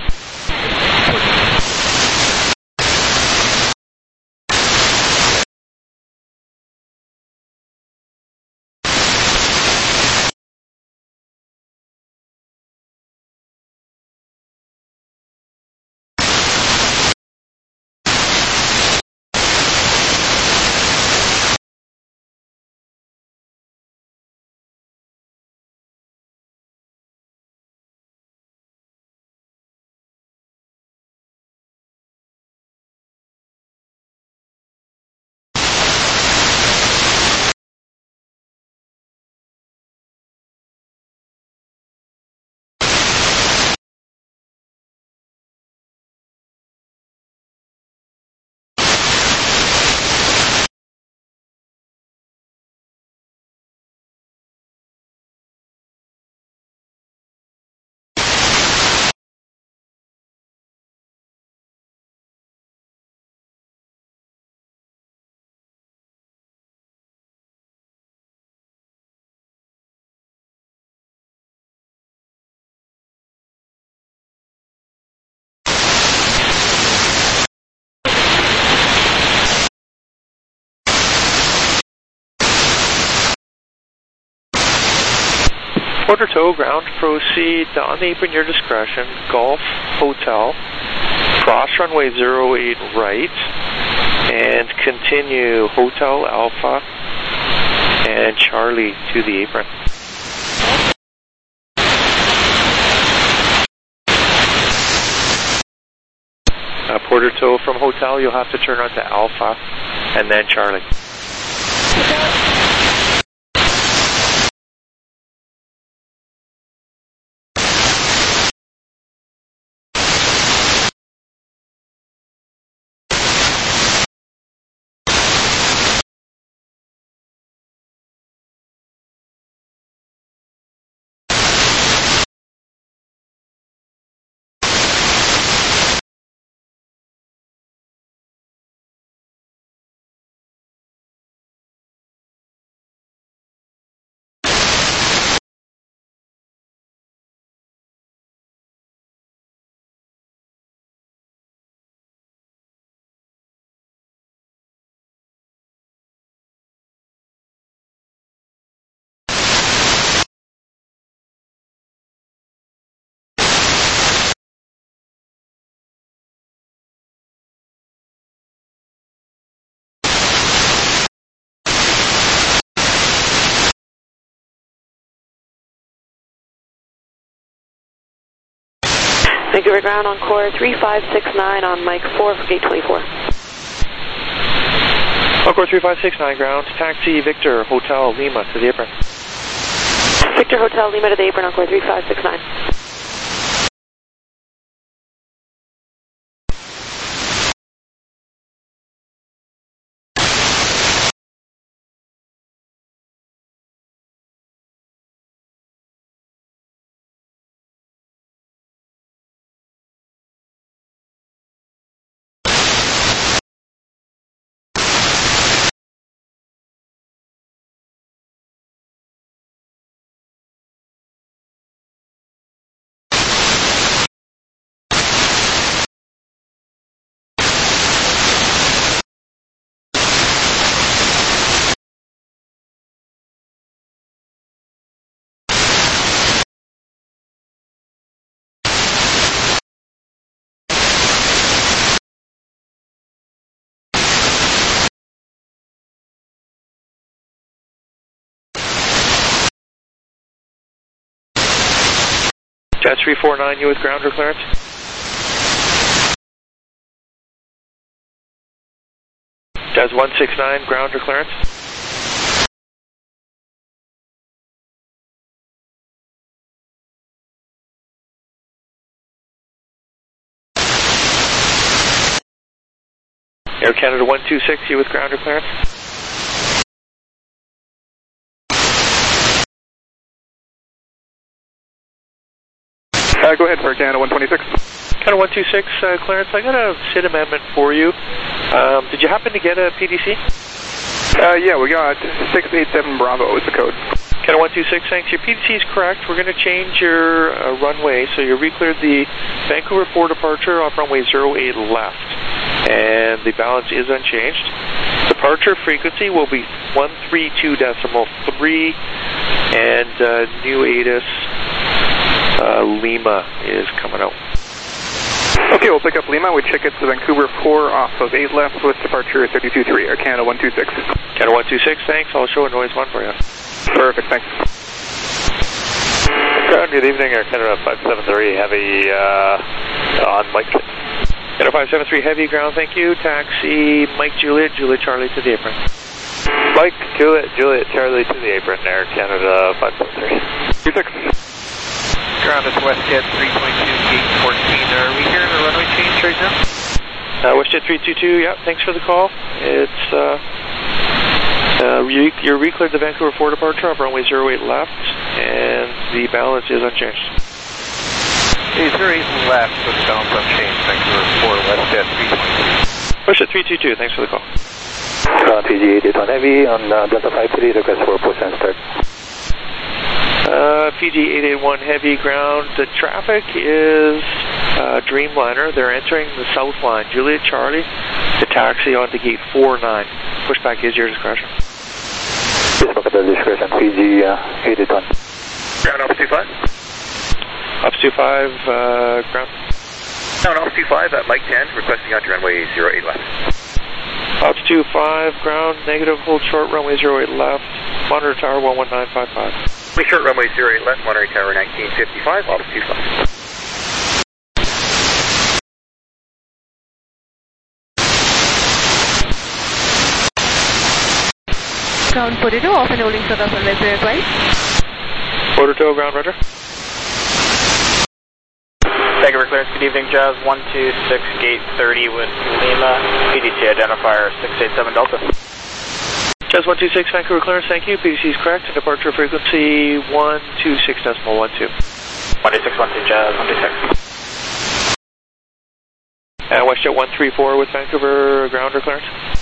Quarter toe ground, proceed on the apron, your discretion, Golf Hotel, cross runway 08 right, and continue Hotel Alpha and Charlie to the apron. Quarter toe from Hotel, you'll have to turn onto Alpha and then Charlie. Vancouver ground on core 3569 on Mike 4 for gate 24. Encore 3569 ground, taxi Victor Hotel Lima to the apron. Victor Hotel Lima to the apron on core 3569. Jazz 349, you with ground or clearance? Jazz 169, ground or clearance? Air Canada 126, you with ground or clearance? Go ahead for Canada 126. Canada 126, clearance. I got a SID amendment for you. Did you happen to get a PDC? Yeah, we got 687 Bravo is the code. Canada 126, thanks. Your PDC is correct. We're going to change your runway. So you recleared the Vancouver 4 departure off runway 08 left. And the balance is unchanged. Departure frequency will be 132.3 and new ATIS Lima is coming out. Okay, we'll pick up Lima. We check it to Vancouver 4 off of 8 left with departure 32.3, Air Canada 126. Canada 126, thanks. I'll show a noise 1 for you. Perfect, thanks. Good evening, Air Canada 573, heavy on Mike. Canada 573, heavy ground, thank you. Taxi Mike Juliet, Juliet Charlie to the apron. Mike Juliet, Juliet Charlie to the apron, Air Canada 573. 26. Ground is WestJet 322, gate 14. Are we hearing a runway change right now? WestJet 322, yeah, thanks for the call. It's, you're recleared the Vancouver 4 departure off runway 08 left, and the balance is unchanged. Hey, 08 left with the balance unchanged, Vancouver 4, WestJet 322. WestJet 322, thanks for the call. PG 881 Heavy on Delta 53, request for push and start. PG 881 Heavy ground. The traffic is Dreamliner. They're entering the south line. Juliet Charlie to taxi onto gate 49. Pushback is your discretion. Just look at the discretion. PG 881. Ground Alpha 25. Alpha 25, ground. Ground Alpha 25 at Mike 10, requesting onto runway 08 left. Alpha 25, ground, negative, hold short, runway 08 left. Monitor tower 11955. Short runway 08 left, monitoring tower 1955, Alpha 25. Ground 42, off and holding short of runway 08 right. 42, ground, roger. Vancouver clearance, good evening, Jazz 126, gate 30 with Lima, PDC identifier 687 Delta. Jazz 126, Vancouver clearance, thank you. PDC is correct. Departure frequency 126.12. 126, Jazz 126. And WestJet 134 with Vancouver ground or clearance.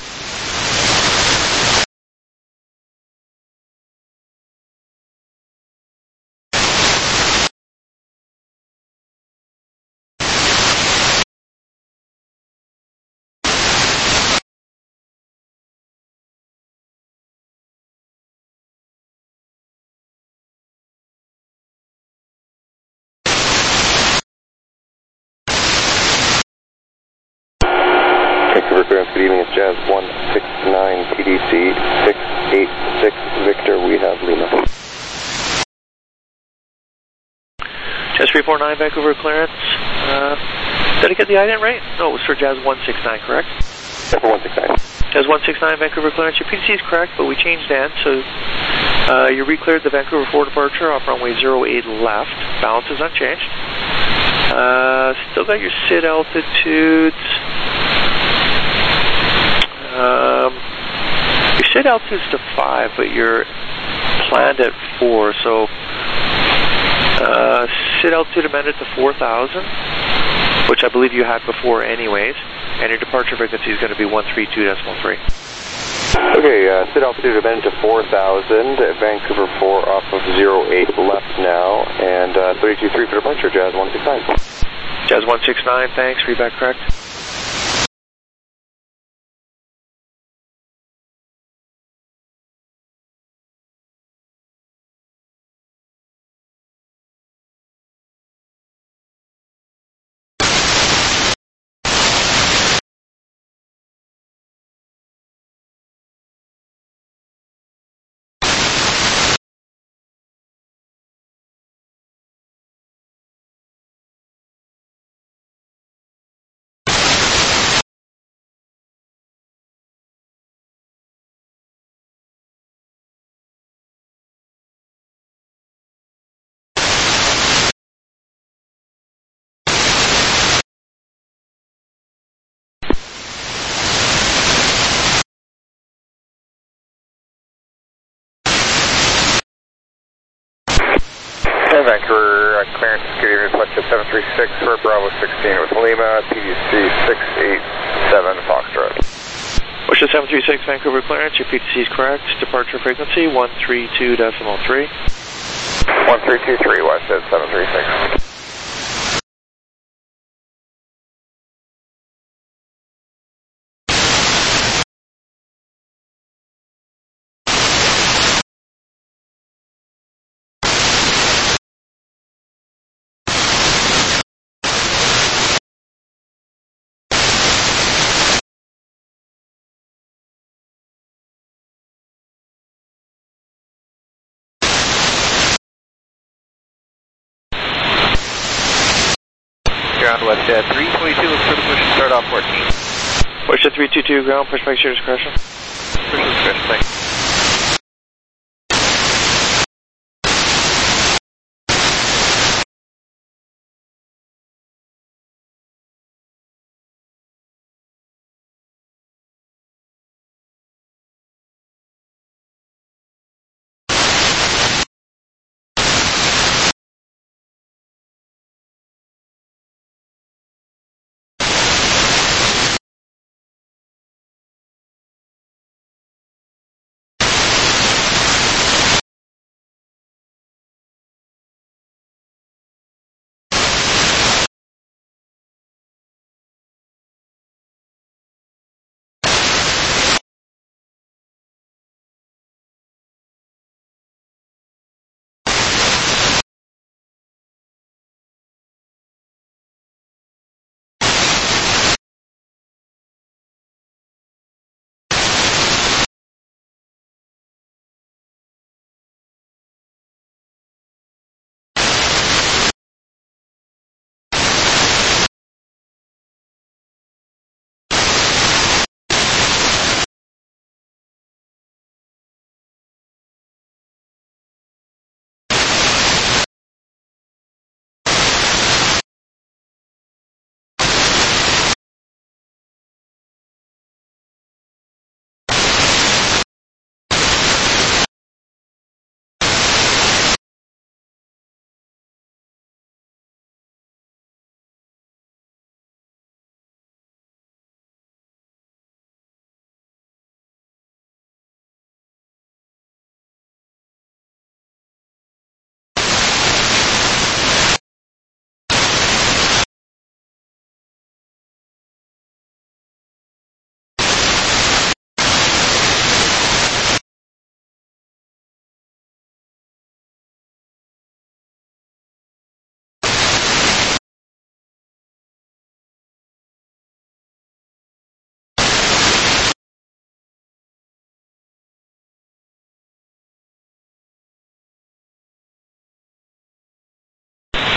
Good evening, it's Jazz 169 PDC 686 Victor, we have Lima. Jazz 349 Vancouver clearance. Did I get the ident right? No, it was for Jazz 169, correct? Yeah, for 169. Jazz 169, Vancouver clearance. Your PDC is correct, but we changed that, so you re-cleared the Vancouver 4 departure off runway 08 left. Balance is unchanged. Still got your SID altitudes. Your SID altitude's to 5, but you're planned at 4, so SID altitude amended to 4,000, which I believe you had before anyways, and your departure frequency is going to be 132.3. Okay, SID altitude amended to 4,000, Vancouver 4 off of 08 left now, and 32.3 for departure, Jazz 169. Jazz 169, thanks, read back correct. Vancouver clearance, good evening, Fletcher 736 for Bravo 16 with Lima, PDC 687 Foxtrot. Fletcher 736, Vancouver clearance, your PDC is correct, departure frequency 132.3. 1323, West at 736. Ground West at 322, looks for the push and start off 14. Push at 322, ground, push back to your discretion. Push to discretion, thanks.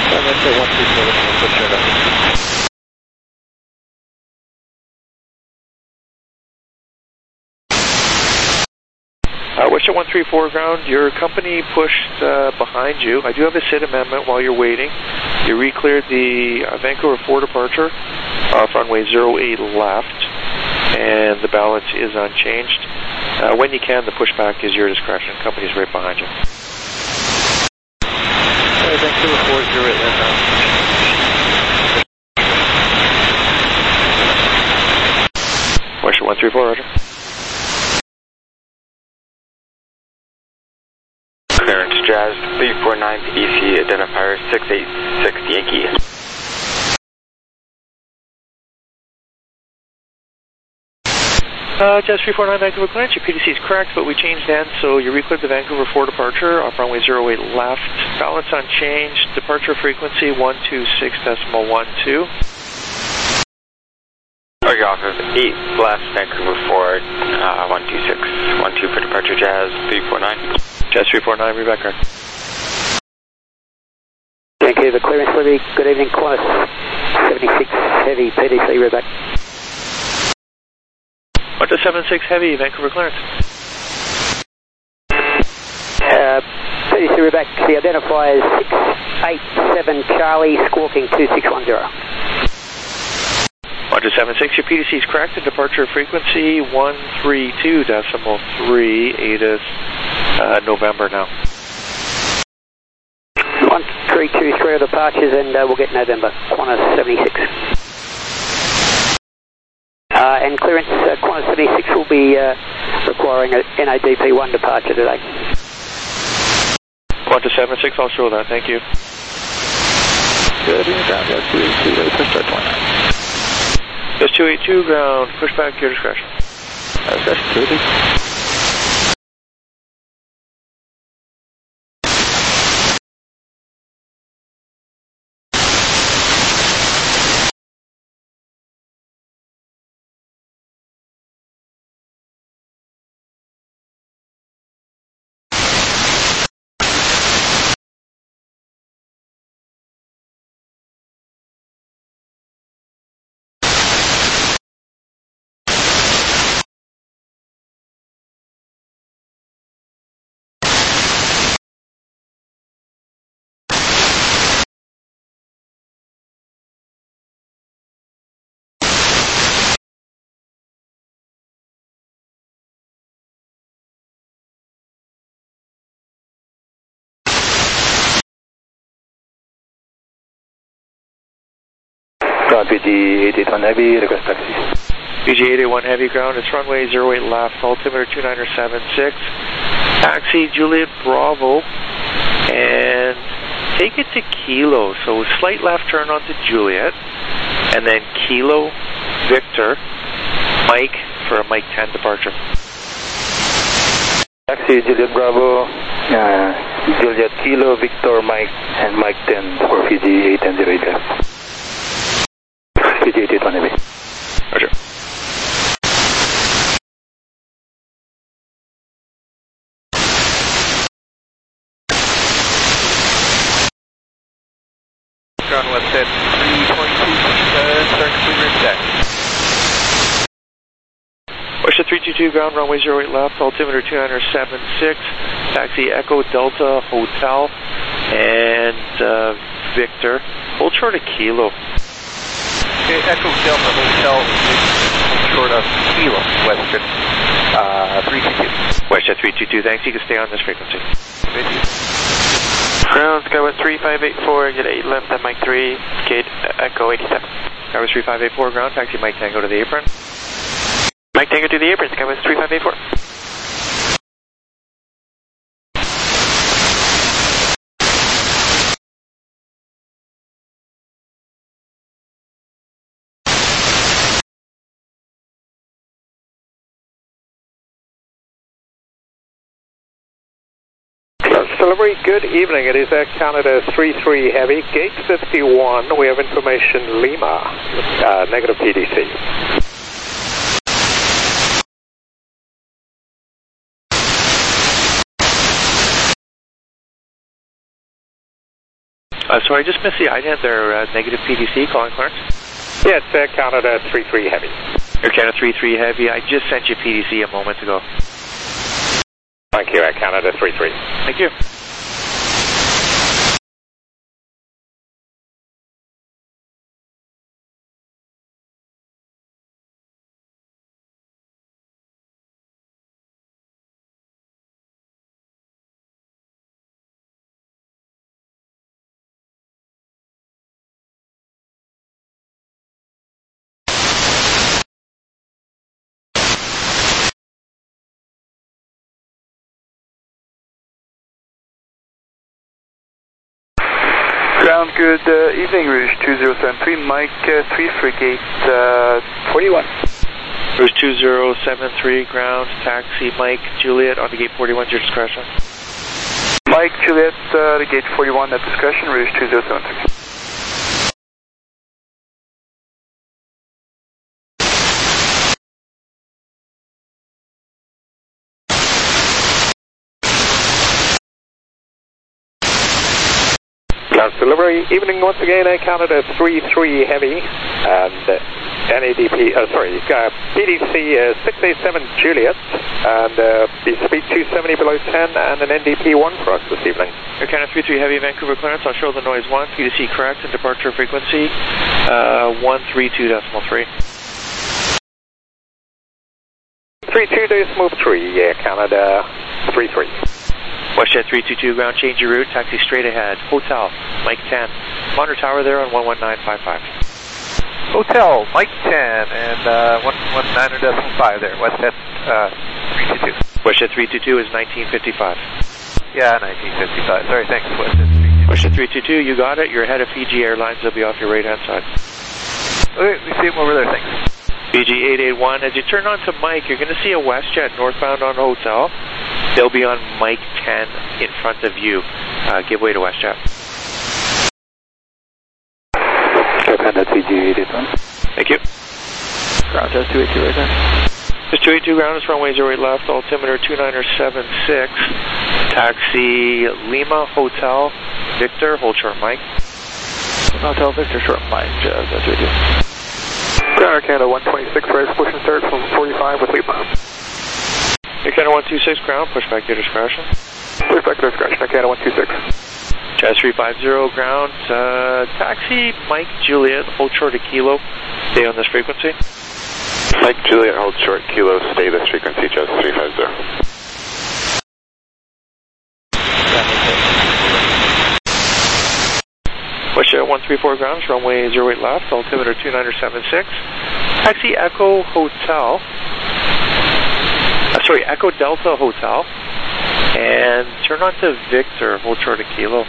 That's at 134, push it up. Wish at 134 ground, your company pushed behind you. I do have a SID amendment while you're waiting. You re-cleared the Vancouver 4 departure off runway 08 left, and the balance is unchanged. When you can, the pushback is your discretion. Company's right behind you. Vancouver 4, 08 left now. Wish at 134, roger. Clearance Jazz 349 PDC, identifier 686 Yankee. Jazz 349 Vancouver clearance, your PDC is correct, but we changed ends, so you re-cleared the Vancouver 4 departure off runway 08 left. Balance unchanged, departure frequency 126.12. Okay, off of 8 left, Vancouver 4, 126.12 for departure, Jazz 349. Jazz 349, reback card. Vancouver clearance, Libby. Good evening, Qantas 76 Heavy, PDC, reback. 176 Heavy, Vancouver clearance. PDC, reback. The identifier is 687 Charlie, squawking 2610. 176, your PDC is correct, and departure frequency 132.3, ATIS, November now. 1323 of departures, and we'll get November, Qantas 76. And clearance, Qantas 76 will be requiring a NADP 1 departure today. 176, I'll show that, thank you. Good, ground, that's 282, push start 29. Just 282 ground, pushback, your discretion. That's 30. PG-881 Heavy, request taxi. PG-881 Heavy ground, it's runway 08 left, altimeter 2976. Taxi Juliet Bravo, and take it to Kilo. So slight left turn onto Juliet, and then Kilo, Victor, Mike for a Mike 10 departure. Taxi Juliet Bravo, Juliet Kilo, Victor, Mike, and Mike 10 for PG-810 left. PG-881 Heavy. Roger. Ground left at 322, start complete rear deck. Push at 322 ground, runway 08 left, altimeter 2976, taxi Echo Delta Hotel, and Victor, hold short of Kilo. Okay, Echo Delta Hotel, short of Kilo, Western, 322. West at 322, thanks, you can stay on this frequency. Thank you. Ground, Skywest 3584, get 8 left at Mike 3, gate Echo 87. Skywest 3584 ground, taxi Mike Tango to the apron. Mike Tango to the apron, Skywest 3584. Delivery, good evening. It is Air Canada 33 Heavy, gate 51. We have information Lima, negative PDC. Sorry, I just missed the ident there. Negative PDC, calling Clarence. Yeah, it's Air Canada 33 Heavy. Air Canada 33 Heavy, I just sent you PDC a moment ago. Thank you, Air Canada 33. Thank you. Ground, good evening, Rouge 2073, Mike 3 for gate 41. Rouge 2073, ground, taxi, Mike, Juliet, on the gate 41, your discretion. Mike, Juliet, to gate 41, at discretion, Rouge 2073. Delivery, evening once again, Air Canada 33 Heavy, and NADP, PDC 687 Juliet, and speed 270 below 10, and an NDP 1 for us this evening. Air Canada 33 Heavy, Vancouver clearance, I'll show the noise 1, PDC correct, and departure frequency 132.3. 32.3, Air Canada 33. WestJet 322, ground, change your route, taxi straight ahead. Hotel, Mike 10. Monitor tower there on 119.55. Hotel, Mike 10, and 119.5 there, WestJet 322. WestJet 322 is 1955. Yeah, 1955. Sorry, thanks, WestJet 322, you got it. You're ahead of Fiji Airlines. They'll be off your right-hand side. Okay, we see them over there, thanks. Fiji 881, as you turn onto Mike, you're going to see a WestJet northbound on Hotel. They'll be on Mike 10 in front of you. Give way to WestJet. Fiji 881. Thank you. Ground test 282 right now. Just 282 ground is runway 08 left, altimeter 2976. Taxi Lima Hotel Victor, hold short Mike. Hotel Victor, short Mike, Jazz 282. Ground Air Canada 126, right, push and start from 45 with Lima. Air Canada 126, ground, push back to your discretion. Push back to discretion, Air Canada 126. Jazz 350, ground, taxi, Mike Juliet, hold short a kilo, stay on this frequency. Mike Juliet, hold short, kilo, stay this frequency, Jazz 350. WestJet 134 ground, runway 08 left, altimeter 2976. Taxi Echo Hotel, Echo Delta Hotel, and turn on to Victor, hold short a kilo.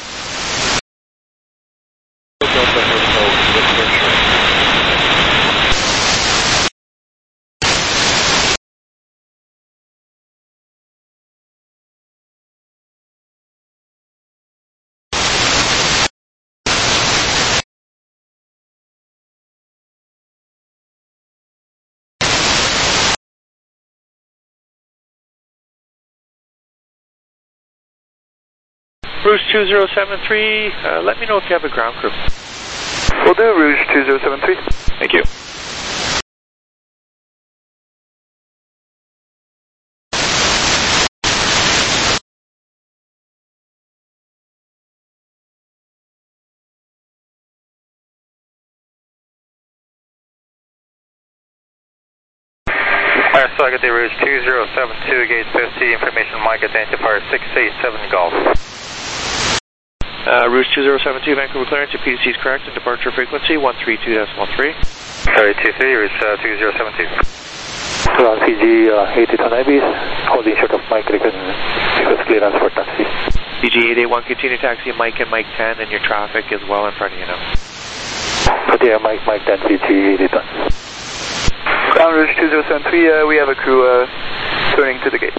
Rouge 2073, let me know if you have a ground crew. Will do, Rouge 2073. Thank you. So I got the Rouge 2072, gate 50, information Mike identifier 687 Golf. Rouge 2072, Vancouver clearance, your PDC is correct, and departure frequency 132.3. Sorry, 23, Rouge 2072. Ground Fiji 881 Ibis, holding short of Mike, request clearance for taxi. Fiji 881, continue taxi Mike and Mike 10, and your traffic is well in front of you now. But yeah, Mike 10, Fiji 881. Ground Rouge 2073, we have a crew turning to the gate.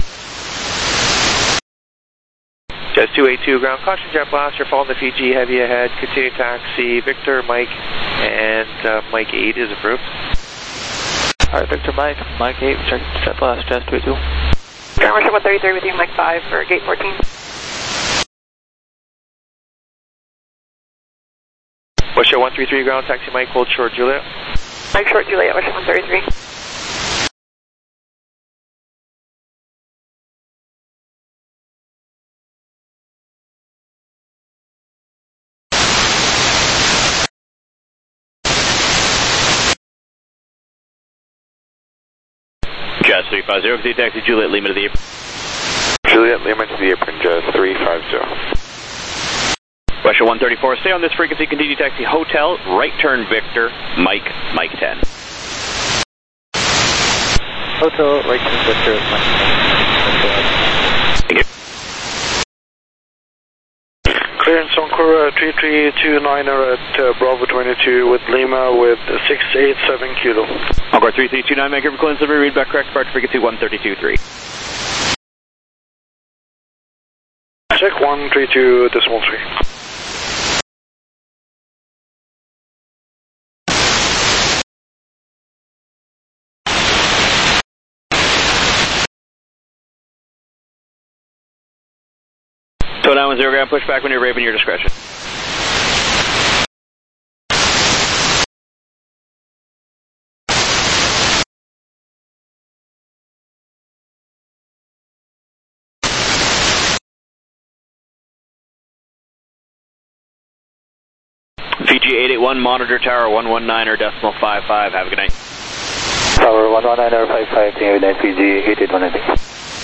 Jazz 282, ground, caution jet blast, you're following the Fiji Heavy ahead, continue taxi, Victor, Mike, and Mike 8 is approved. Alright, Victor, Mike 8, check jet blast, Jazz 282. Ground Russia 133 with you, Mike 5 for gate 14. Wisha 133 ground, taxi Mike, hold short Juliet. Mike short Juliet, Wisha 133. Jazz 350, continue taxi Juliet Lima to the apron. Juliet Lima to the apron, Jazz 350. Wisha 134, stay on this frequency, continue taxi Hotel, right turn Victor, Mike 10. Hotel, right turn Victor, Mike 10. Thank you. Clearance on Cora 3329er at Bravo 22 with Lima with 687 kilo. Encore 3329, Vancouver Clearance, delivery, read back correct, departure frequency 132.3. Check 132.3. So now 0 ground, push back when you're ready, in your discretion. Fiji 881, monitor tower 119 or decimal 55. Have a good night. Tower 119 or 55, good night, Fiji 881.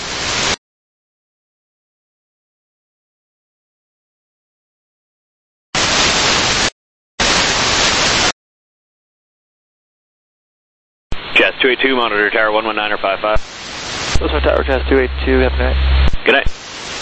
Jazz 282, monitor tower 119 or 55. This is Tower Jazz 282, have a good night. Good night.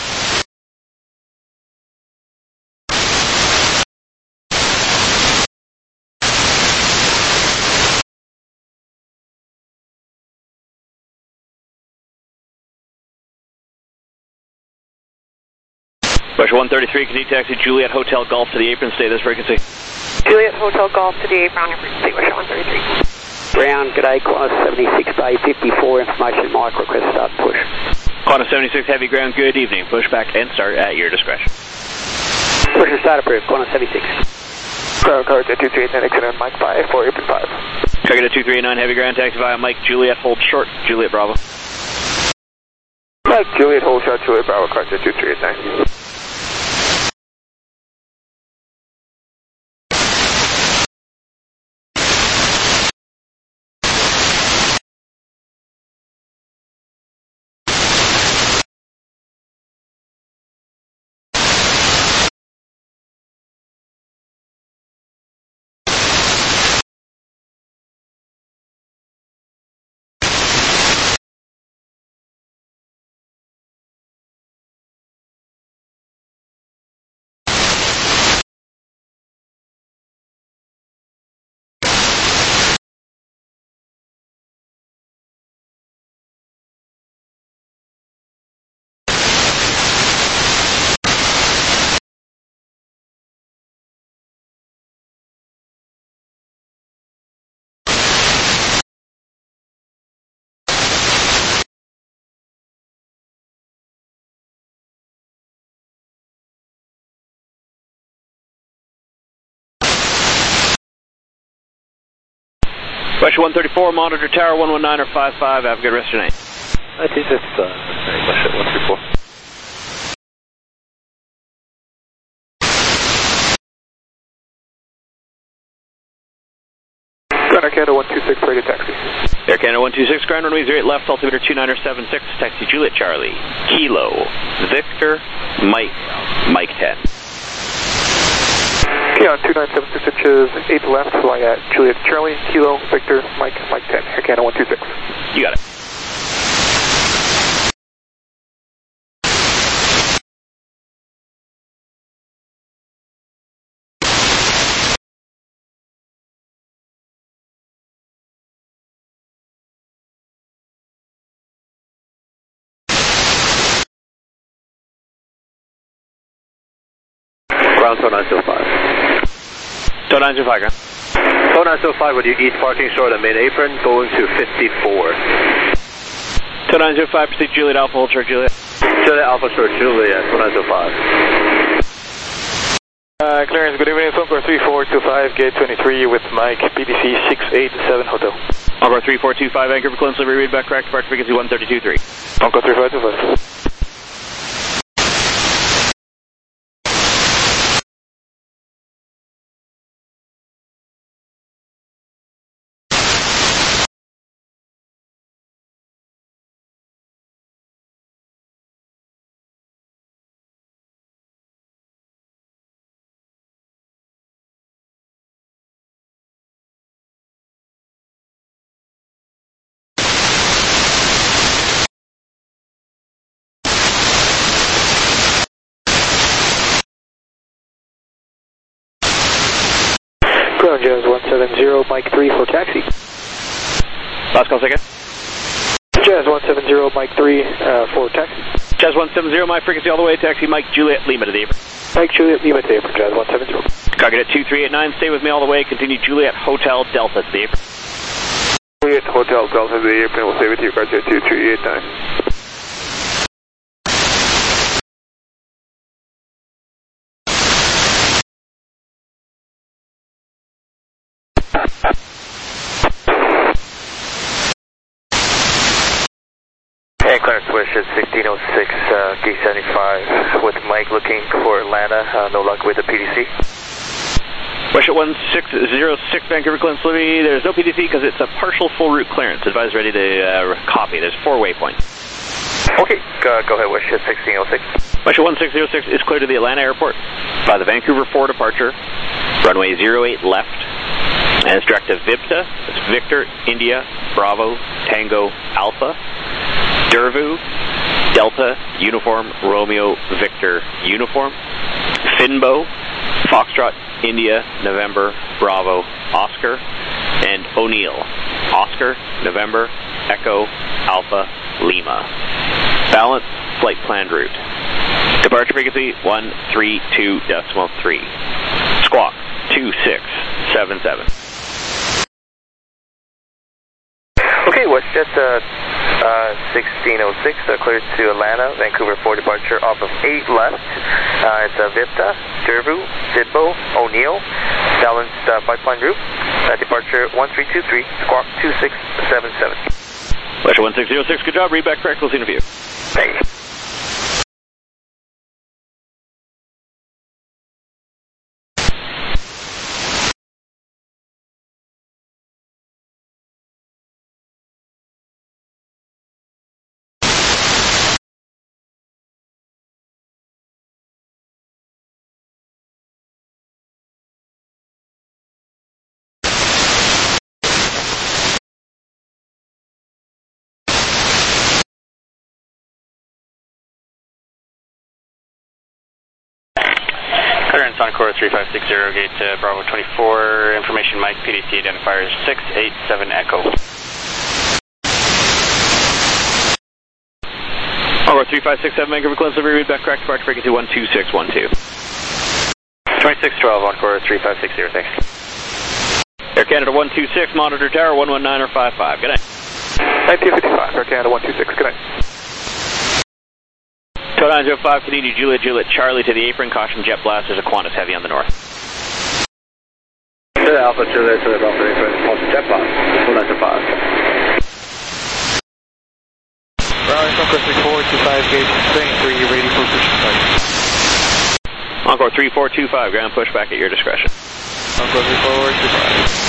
Wisha 133, continue taxi Juliet Hotel Golf to the apron, stay this frequency. Juliet Hotel Golf to the apron, frequency Wisha 133. Ground, g'day, Qantas 76 Bay 54, information Mike, request start push. Qantas 76 heavy ground, good evening. Push back and start at your discretion. Push and start approved, Qantas 76. Ground cards at 238, exit Mike 5, 4 apron 5. Check it at 239, heavy ground, taxi via Mike, Juliet, hold short, Juliet Bravo. Mike, Juliet, hold short, Juliet Bravo, cards at 2389. Wisha 134, monitor tower 119 or 55, have a good rest of your night. I think that's Wisha 134. Air Canada 126, ready to taxi. Air Canada 126, ground runway 08 left, altimeter 2976, taxi Juliet Charlie, Kilo, Victor, Mike 10. Okay, on 2976 inches, 8 left, fly at Juliet Charlie, Kilo, Victor, Mike 10, Air Canada 126. You got it. Ground 0905. 0905, ground. 0905, would you east parking short on main apron, going to 54. 0905, proceed Juliet Alpha, hold short Juliet. Juliet Alpha short Juliet, 0905. Clearance, good evening. Encore 3425, gate 23 with Mike, PDC 687 Hotel. Encore 3425, Vancouver Clearance, livery read back correct, departure frequency 132.3. Encore 3525. Ground Jazz 170, Mike 3 for taxi. Last call, second. Jazz 170, Mike 3 for taxi. Jazz 170, my frequency all the way, taxi Mike Juliet Lima to the apron. Mike Juliet Lima to the apron, Jazz 170. Cockpit 2389, stay with me all the way, continue Juliet Hotel Delta to the apron. Juliet Hotel Delta to the apron, we'll stay with you, Cockpit 2389. And Clarence Wish at 1606, gate 75 with Mike looking for Atlanta, no luck with the PDC. Wish at 1606, Vancouver Clearance Liberty, there's no PDC because it's a partial full route clearance. Advise ready to copy, there's 4 waypoints. Okay, go ahead, Wish at 1606. Wish at 1606 is clear to the Atlanta airport by the Vancouver 4 departure, runway 08 left, and it's direct to VIPTA, it's Victor, India, Bravo, Tango, Alpha, Dervu, Delta, Uniform, Romeo, Victor, Uniform, Finbo, Foxtrot, India, November, Bravo, Oscar, and O'Neill, Oscar, November, Echo, Alpha, Lima. Balance, flight planned route. Departure frequency 132.3. Squawk 2677. Okay, WestJet 1606, cleared to Atlanta, Vancouver 4 departure off of 8 left. It's VIPTA, Dervu, Sidbo, O'Neill, balanced flight plan route. Departure 1323, squawk 2677. Western 1606, good job, read back correct, we'll see you in a few. Thank you. Clearance Encore 3560, gate Bravo 24, information Mike, PDC identifiers 687 Echo. Encore 3567, Vancouver Clearance Livery, read back correct, departure frequency 12612. 2612, Encore 3560, thanks. Air Canada 126, monitor tower 119 or 55, good night. 1955, Air Canada 126, good night. Tower 905, continue Juliet Charlie to the apron, caution jet blast, there's a Qantas heavy on the north. Alpha Juliet to the Delta apron, caution jet blast, 1905. Ground Encore 3425, gate 23, ready for push start. Encore 3425, ground push back at your discretion. Encore 3425.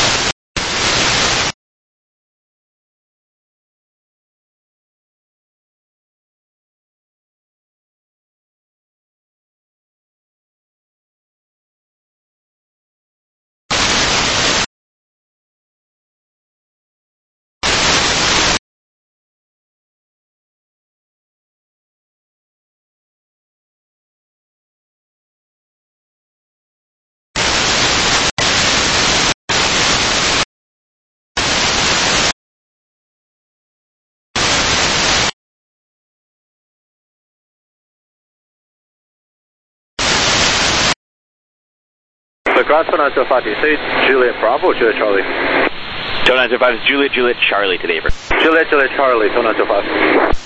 So ground 2905, do you say Juliet Bravo or Juliet Charlie? 2905 is Juliet Charlie to the apron. Juliet Charlie, 2905.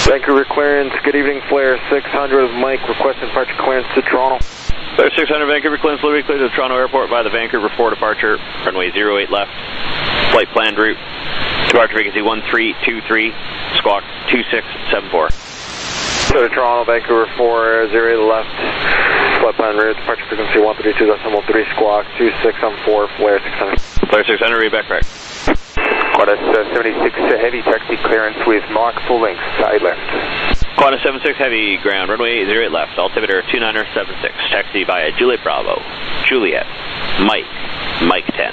Vancouver clearance, good evening, Flare 600, Mike, requesting departure clearance to Toronto. Flare 600, Vancouver clearance, delivery clear to Toronto Airport by the Vancouver 4 departure, runway 08 left, flight planned route, departure frequency 1323, squawk 2674. So to Toronto, Vancouver 4, 08 left, flight planned route, departure frequency 132.3, squawk 2674, Flare 600. Flare 600, read back correct. Qantas 76 Heavy, taxi clearance with Mike, full length, 8 left. Qantas 76 Heavy, ground, runway 08 left, altimeter 2976, taxi via Juliet Bravo, Juliet, Mike 10.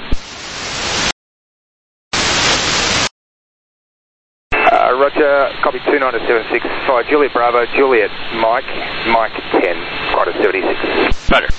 Roger, copy 2976, fire Juliet Bravo, Juliet, Mike 10, Qantas 76. Roger.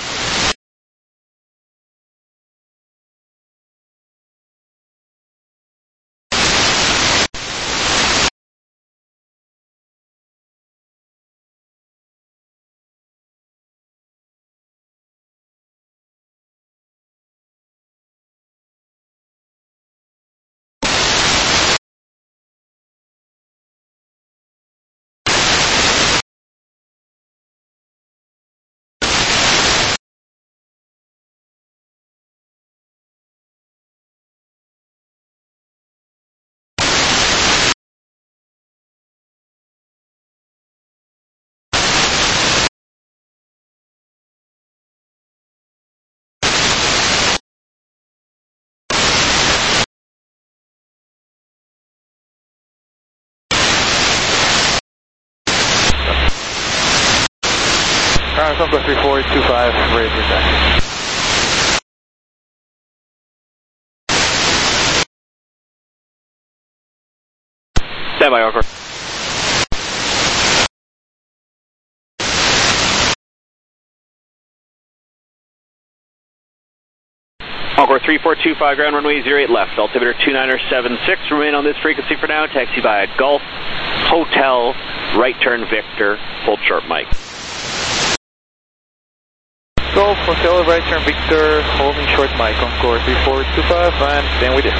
Congo 3425, ready for taxi. Stand by, Encore. Encore 3425, ground runway 08 left, altimeter 2976, remain on this frequency for now, taxi via Golf, Hotel, right turn Victor, hold short Mike. Golf, Hotel, right turn Victor, holding short Mike, Encore 3425, and stand with you.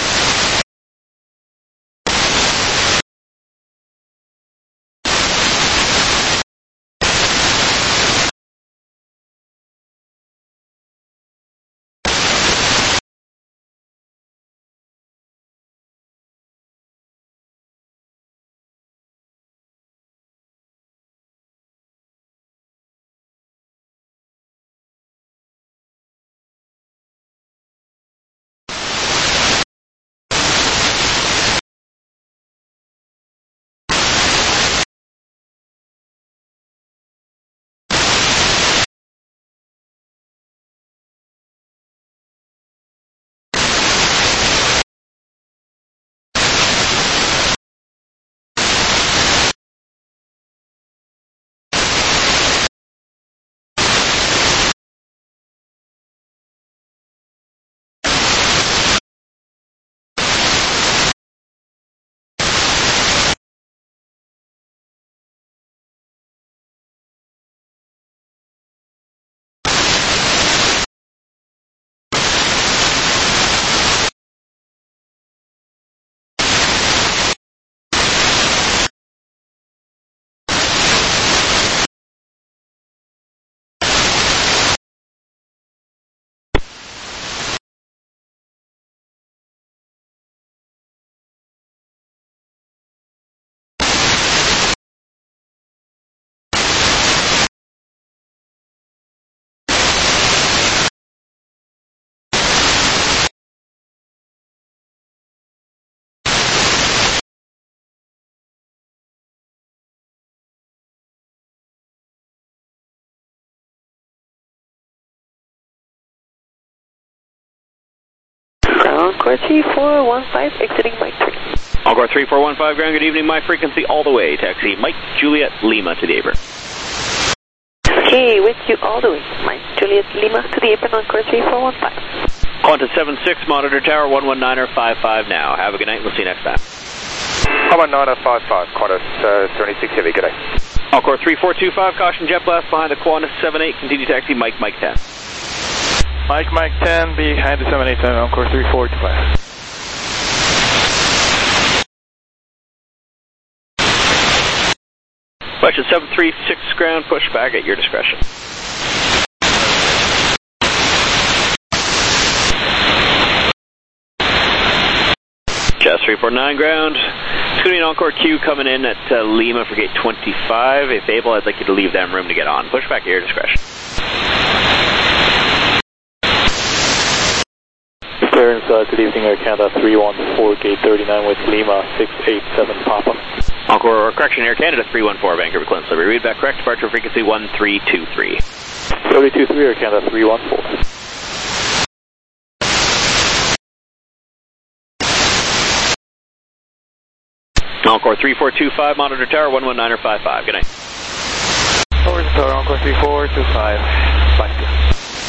Encore 3415, exiting Mike 3. Encore 3415, ground, good evening, my frequency all the way, taxi Mike, Juliet, Lima to the apron. Okay, with you all the way, Mike, Juliet, Lima to the apron, Encore 3415. Qantas 76, monitor tower 119er 55 now. Have a good night, we'll see you next time. 11955, Qantas 76 Heavy, good day. Encore 3425, caution jet blast behind the Qantas 78, continue taxi Mike 10. Mike 10, behind the 787, Encore 3425. Question 736 ground, push back at your discretion. Jazz 349 ground. It's going to be an encore queue coming in at Lima for gate 25. If able, I'd like you to leave them room to get on. Push back at your discretion. Clearance, good evening, Air Canada 314, gate 39 with Lima 687 Papa. Encore, or correction, Air Canada 314, Vancouver Clinton. So we read back correct, departure frequency 1323. 3023, Air Canada 314. Encore 3425, monitor tower 119.55. Good night. Over to tower, Encore 3425. Bye.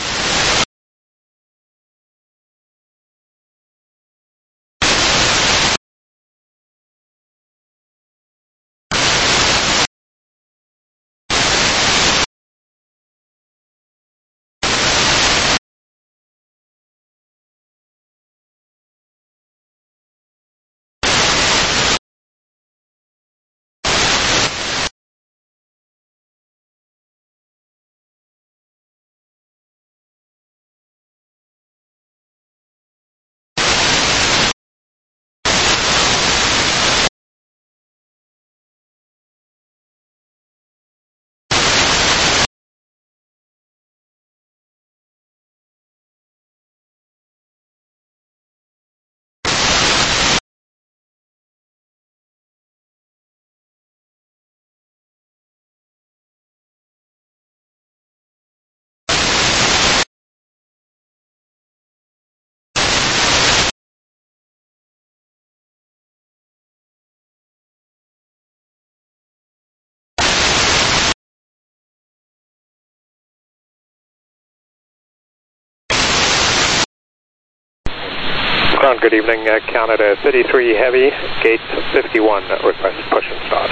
Good evening, Canada 33 Heavy, gate 51, request push and start.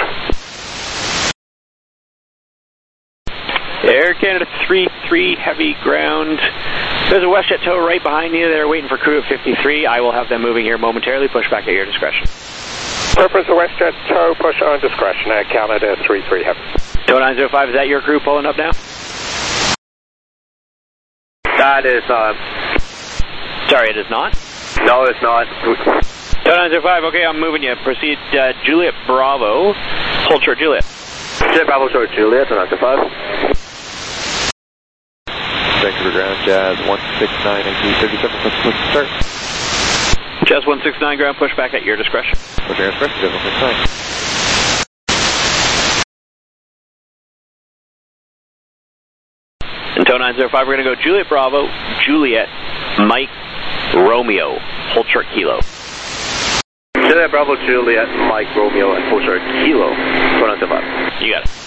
Air Canada 33 Heavy ground. There's a WestJet tow right behind you. They're waiting for crew at 53. I will have them moving here momentarily. Push back at your discretion. Purpose of WestJet tow, push on discretion, Air Canada 33 Heavy. Tow 905, is that your crew pulling up now? That is not. Sorry, it is not? No, it's not. Tow 905, okay, I'm moving you. Proceed, Juliet Bravo. Hold short, Juliet. Juliet Bravo, short, Juliet, 905. Vancouver ground, Jazz 169, 1837, let's push start. Jazz 169 ground, push back at your discretion. Push your discretion, Jazz 169. And tow 905, we're going to go Juliet Bravo, Juliet, Mike, Romeo, hold short kilo. Juliet Bravo, Juliet, Mike, Romeo, and hold short kilo. 195. You got it.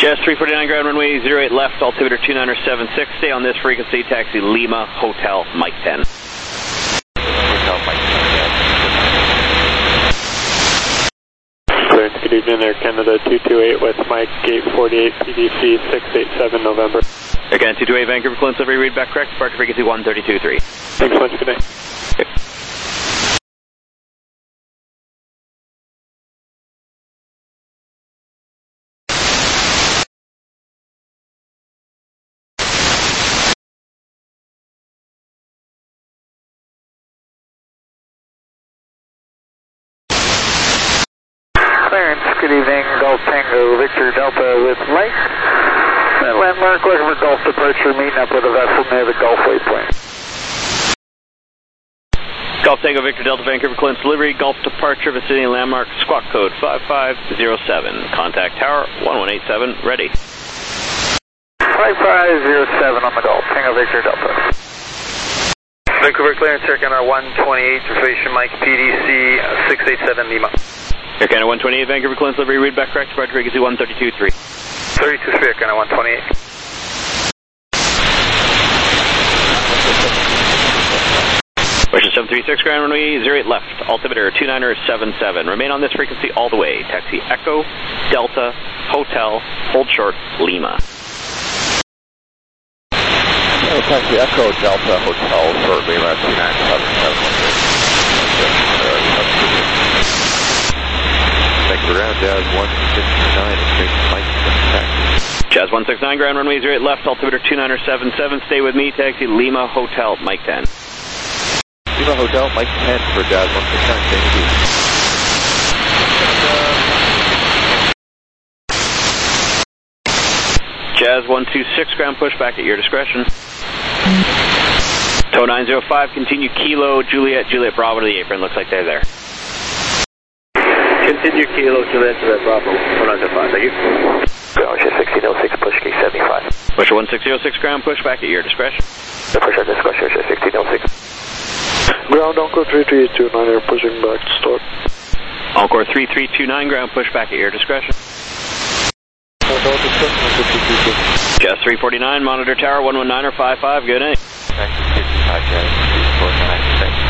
Jazz 349 ground runway 08 left, altimeter 2976. Stay on this frequency, taxi Lima Hotel Mike 10. Hotel Mike 10. Clearance, good evening, Air Canada 228 with Mike, gate 48, PDC 687 November. Air Canada 228 Vancouver, Clinton, every read back correct, departure frequency 132.3. Thanks so much, good night. Okay. Good evening, Golf Tango Victor Delta with Mike. Landmark, looking for Gulf departure, meeting up with a vessel near the Gulf waypoint. Golf Tango Victor Delta Vancouver Clinton delivery, Gulf departure, vicinity landmark, squawk code 5507. Contact tower 1187, ready. 5507 on the Gulf, Tango Victor Delta. Vancouver clearance, Air Canada 128, information Mike, PDC 687 Lima. Air Canada 128, Vancouver Clinton delivery, read back correct, departure frequency 132.3. 32.3, Air Canada 128. Question 736, ground runway 08 left, altimeter 2977. Remain on this frequency all the way. Taxi Echo, Delta, Hotel, hold short, Lima. Taxi Echo, Delta, Hotel, short, Lima 2977. Thank you for ground, Jazz 169, Mike, taxi. Jazz 169, ground runway 08 left, altimeter 2977. Stay with me, taxi Lima Hotel, Mike 10. Lima Hotel, Mike 10 for Jazz 169, thank you. Jazz 126, ground push back at your discretion. Tow 905, continue Kilo, Juliet, Juliet Bravo to the apron, looks like they're there. Continue Kilo, Juliet, Juliet Bravo, 905, thank you. Ground 1606, push gate 75. Push 1606, ground push back at your discretion. The push at discretion, 1606. Ground Encore 3329, air pushing back to start. Encore 3329, ground push back at your discretion. Jazz 349, monitor tower 119 or 55, good night. Thank you, 55, Jazz 349, thanks.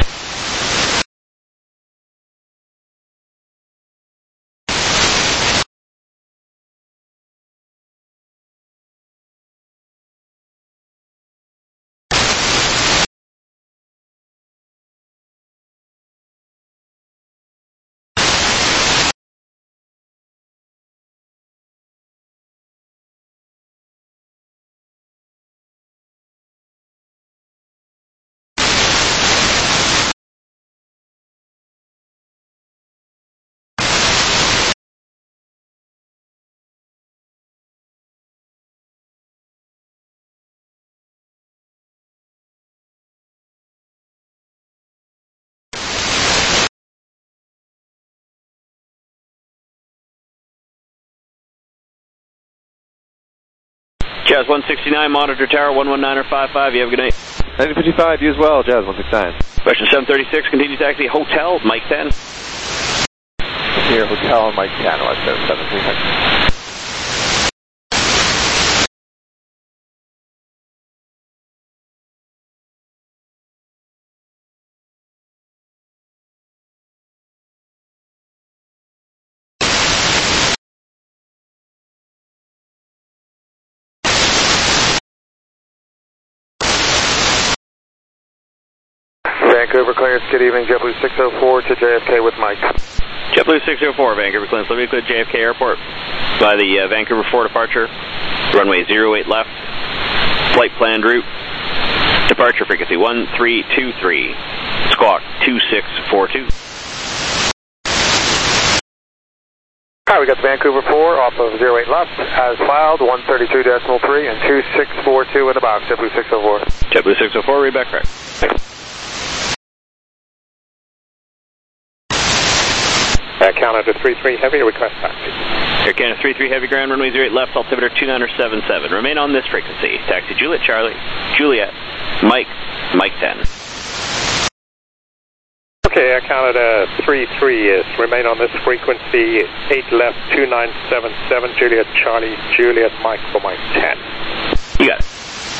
Jazz 169, monitor tower 119 or 55, you have a good night. 955, you as well, Jazz 169. Question 736, continue taxi Hotel, Mike 10. Here, Hotel, Mike 10, let's go, 736. Vancouver clearance, good evening, JetBlue 604 to JFK with Mike. JetBlue 604, Vancouver clearance, let me clear JFK Airport by the Vancouver 4 departure, runway 08 left, flight planned route, departure frequency 1323, squawk 2642. Alright, we got the Vancouver 4 off of 08 left, as filed, 132.3 and 2642 in the box, JetBlue 604. JetBlue 604, read back correct. Canada 33 Heavy, request taxi. Air Canada 33 Heavy, ground runway 08 left, altimeter 2977. Remain on this frequency. Taxi Juliet Charlie, Juliet, Mike 10. Okay, Canada 33 is remain on this frequency, 8 left, 2977, Juliet Charlie, Juliet Mike for Mike 10. You got it.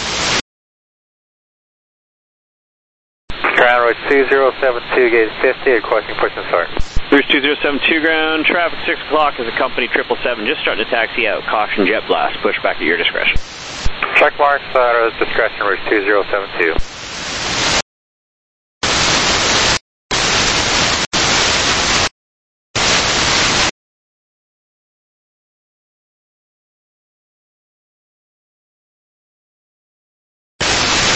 Ground Road 2072, gauge 50, requesting push and start. There's 2072 ground, traffic 6 o'clock is a company 777, just starting to taxi out. Caution jet blast, push back at your discretion. Check marks, discretion, Route 2072.